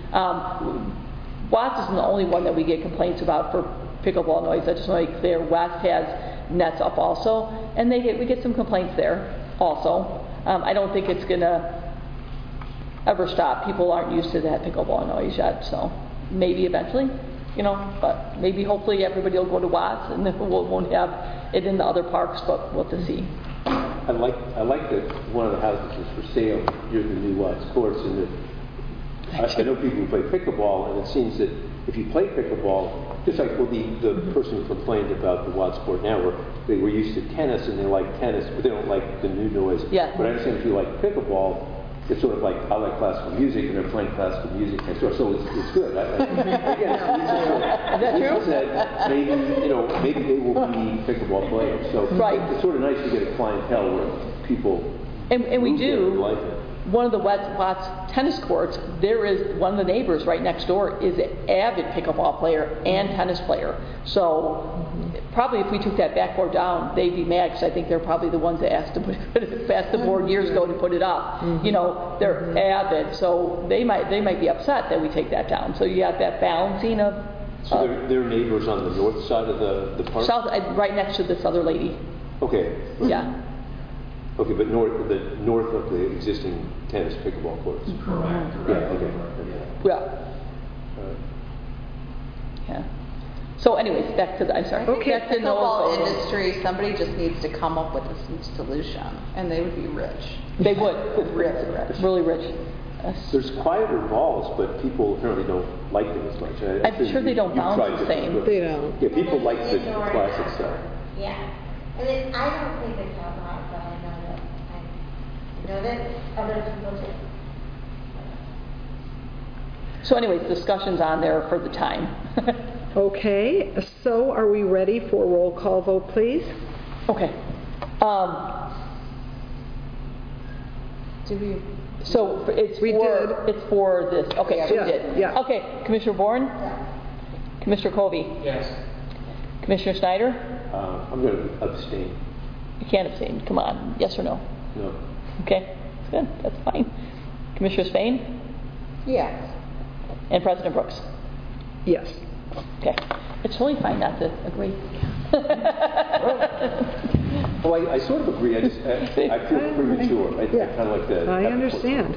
Watts isn't the only one that we get complaints about for pickleball noise. I just want to be clear. West has nets up also, and we get some complaints there also. I don't think it's going to ever stop. People aren't used to that pickleball noise yet, so maybe eventually, but maybe hopefully everybody will go to Watts and then we won't have it in the other parks, but we'll have to see. I like that one of the houses is for sale near the new Watts courts, and I know people who play pickleball, and it seems that if you play pickleball, just like the person who complained about the Watts court now, where they were used to tennis and they like tennis, but they don't like the new noise. Yeah. But I understand if you like pickleball, it's sort of like I like classical music, and they're playing classical music next door, so it's good. Is that true? Said maybe they will be pickleball players. So it's sort of nice to get a clientele where people and we do. Like it. One of the Watts tennis courts, there is one of the neighbors right next door is an avid pickleball player and tennis player. So probably if we took that backboard down, they'd be mad, because I think they're probably the ones that asked to asked the board years ago to put it up. You know, they're avid, so they might be upset that we take that down. So you got that balancing of. So they're neighbors on the north side of the park? South, right next to this other lady. Okay. Yeah. Okay, but north of the existing tennis pickleball courts? Correct. Yeah, okay. Yeah. Yeah. So anyways, back to the, I'm sorry. Okay. Back to Pickleball Noah's. industry, somebody just needs to come up with a solution, and they would be rich. They would. Really rich. Really rich. There's quieter balls, but people apparently don't like them as much. I'm sure they don't bounce the same. They don't. Yeah, people like the Indoor and classic outdoor. stuff. Yeah. And I don't think it's a lot, but I know that other people do. So anyways, discussion's on there for the time. Okay, so are we ready for roll call vote, please? Okay. Do we? So it's We for, did. It's for this. Okay, so Yeah, we did. yeah. Okay, Commissioner Bourne? Commissioner Covey? Yes. Commissioner Snyder? I'm going to abstain. You can't abstain. Come on. Yes or no? No. Okay, that's good. That's fine. Commissioner Spain? Yes. And President Brooks? Yes. Okay. It's totally fine not to agree. Oh, I sort of agree. I feel premature. I Yeah. kind of like that. I understand.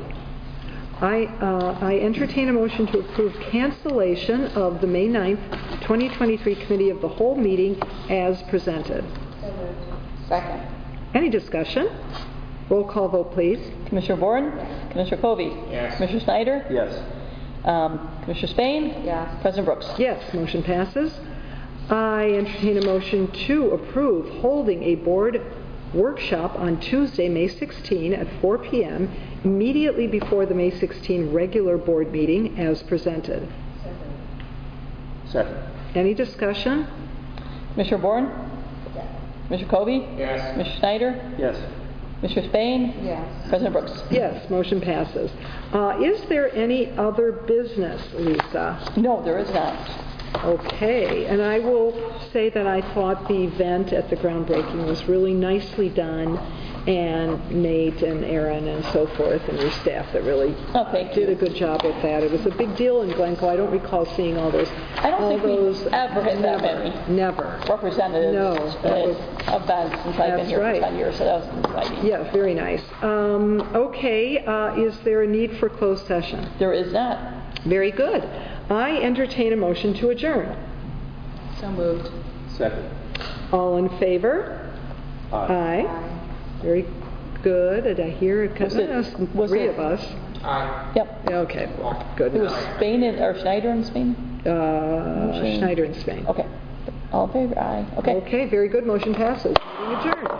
I entertain a motion to approve cancellation of the May 9th, 2023 Committee of the Whole meeting as presented. Second. Any discussion? Roll call vote, please. Commissioner Bourne? Commissioner Covey? Yes. Commissioner Snyder? Yes. Commissioner Spain? Yes. President Brooks? Yes, motion passes. I entertain a motion to approve holding a board workshop on Tuesday, May 16 at 4 p.m. immediately before the May 16 regular board meeting as presented. Second. Any discussion? Commissioner Bourne? Commissioner Covey? Yes. Commissioner Snyder? Yes. Commissioner Spain? Yes. President Brooks? Yes, motion passes. Is there any other business, Lisa? No, there is not. Okay, and I will say that I thought the event at the groundbreaking was really nicely done, and Nate and Aaron and so forth and your staff that really Thank did you. a good job with that. It was a big deal in Glencoe. I don't recall seeing all those. I don't think we've ever had that many Never. representatives No, that was- at events since I've been That's here right. for 10 years, so that was exciting. Yeah, very nice. Okay, is there a need for closed session? There is not. Very good. I entertain a motion to adjourn. So moved. Second. All in favor? Aye. Very good. Did I hear it? Was Three it- of us. Aye. Yep. Okay, good. It was Spain or Schneider and Spain? Schneider in Spain. Okay. All in favor? Aye. Okay. Okay, very good. Motion passes. Meeting adjourned.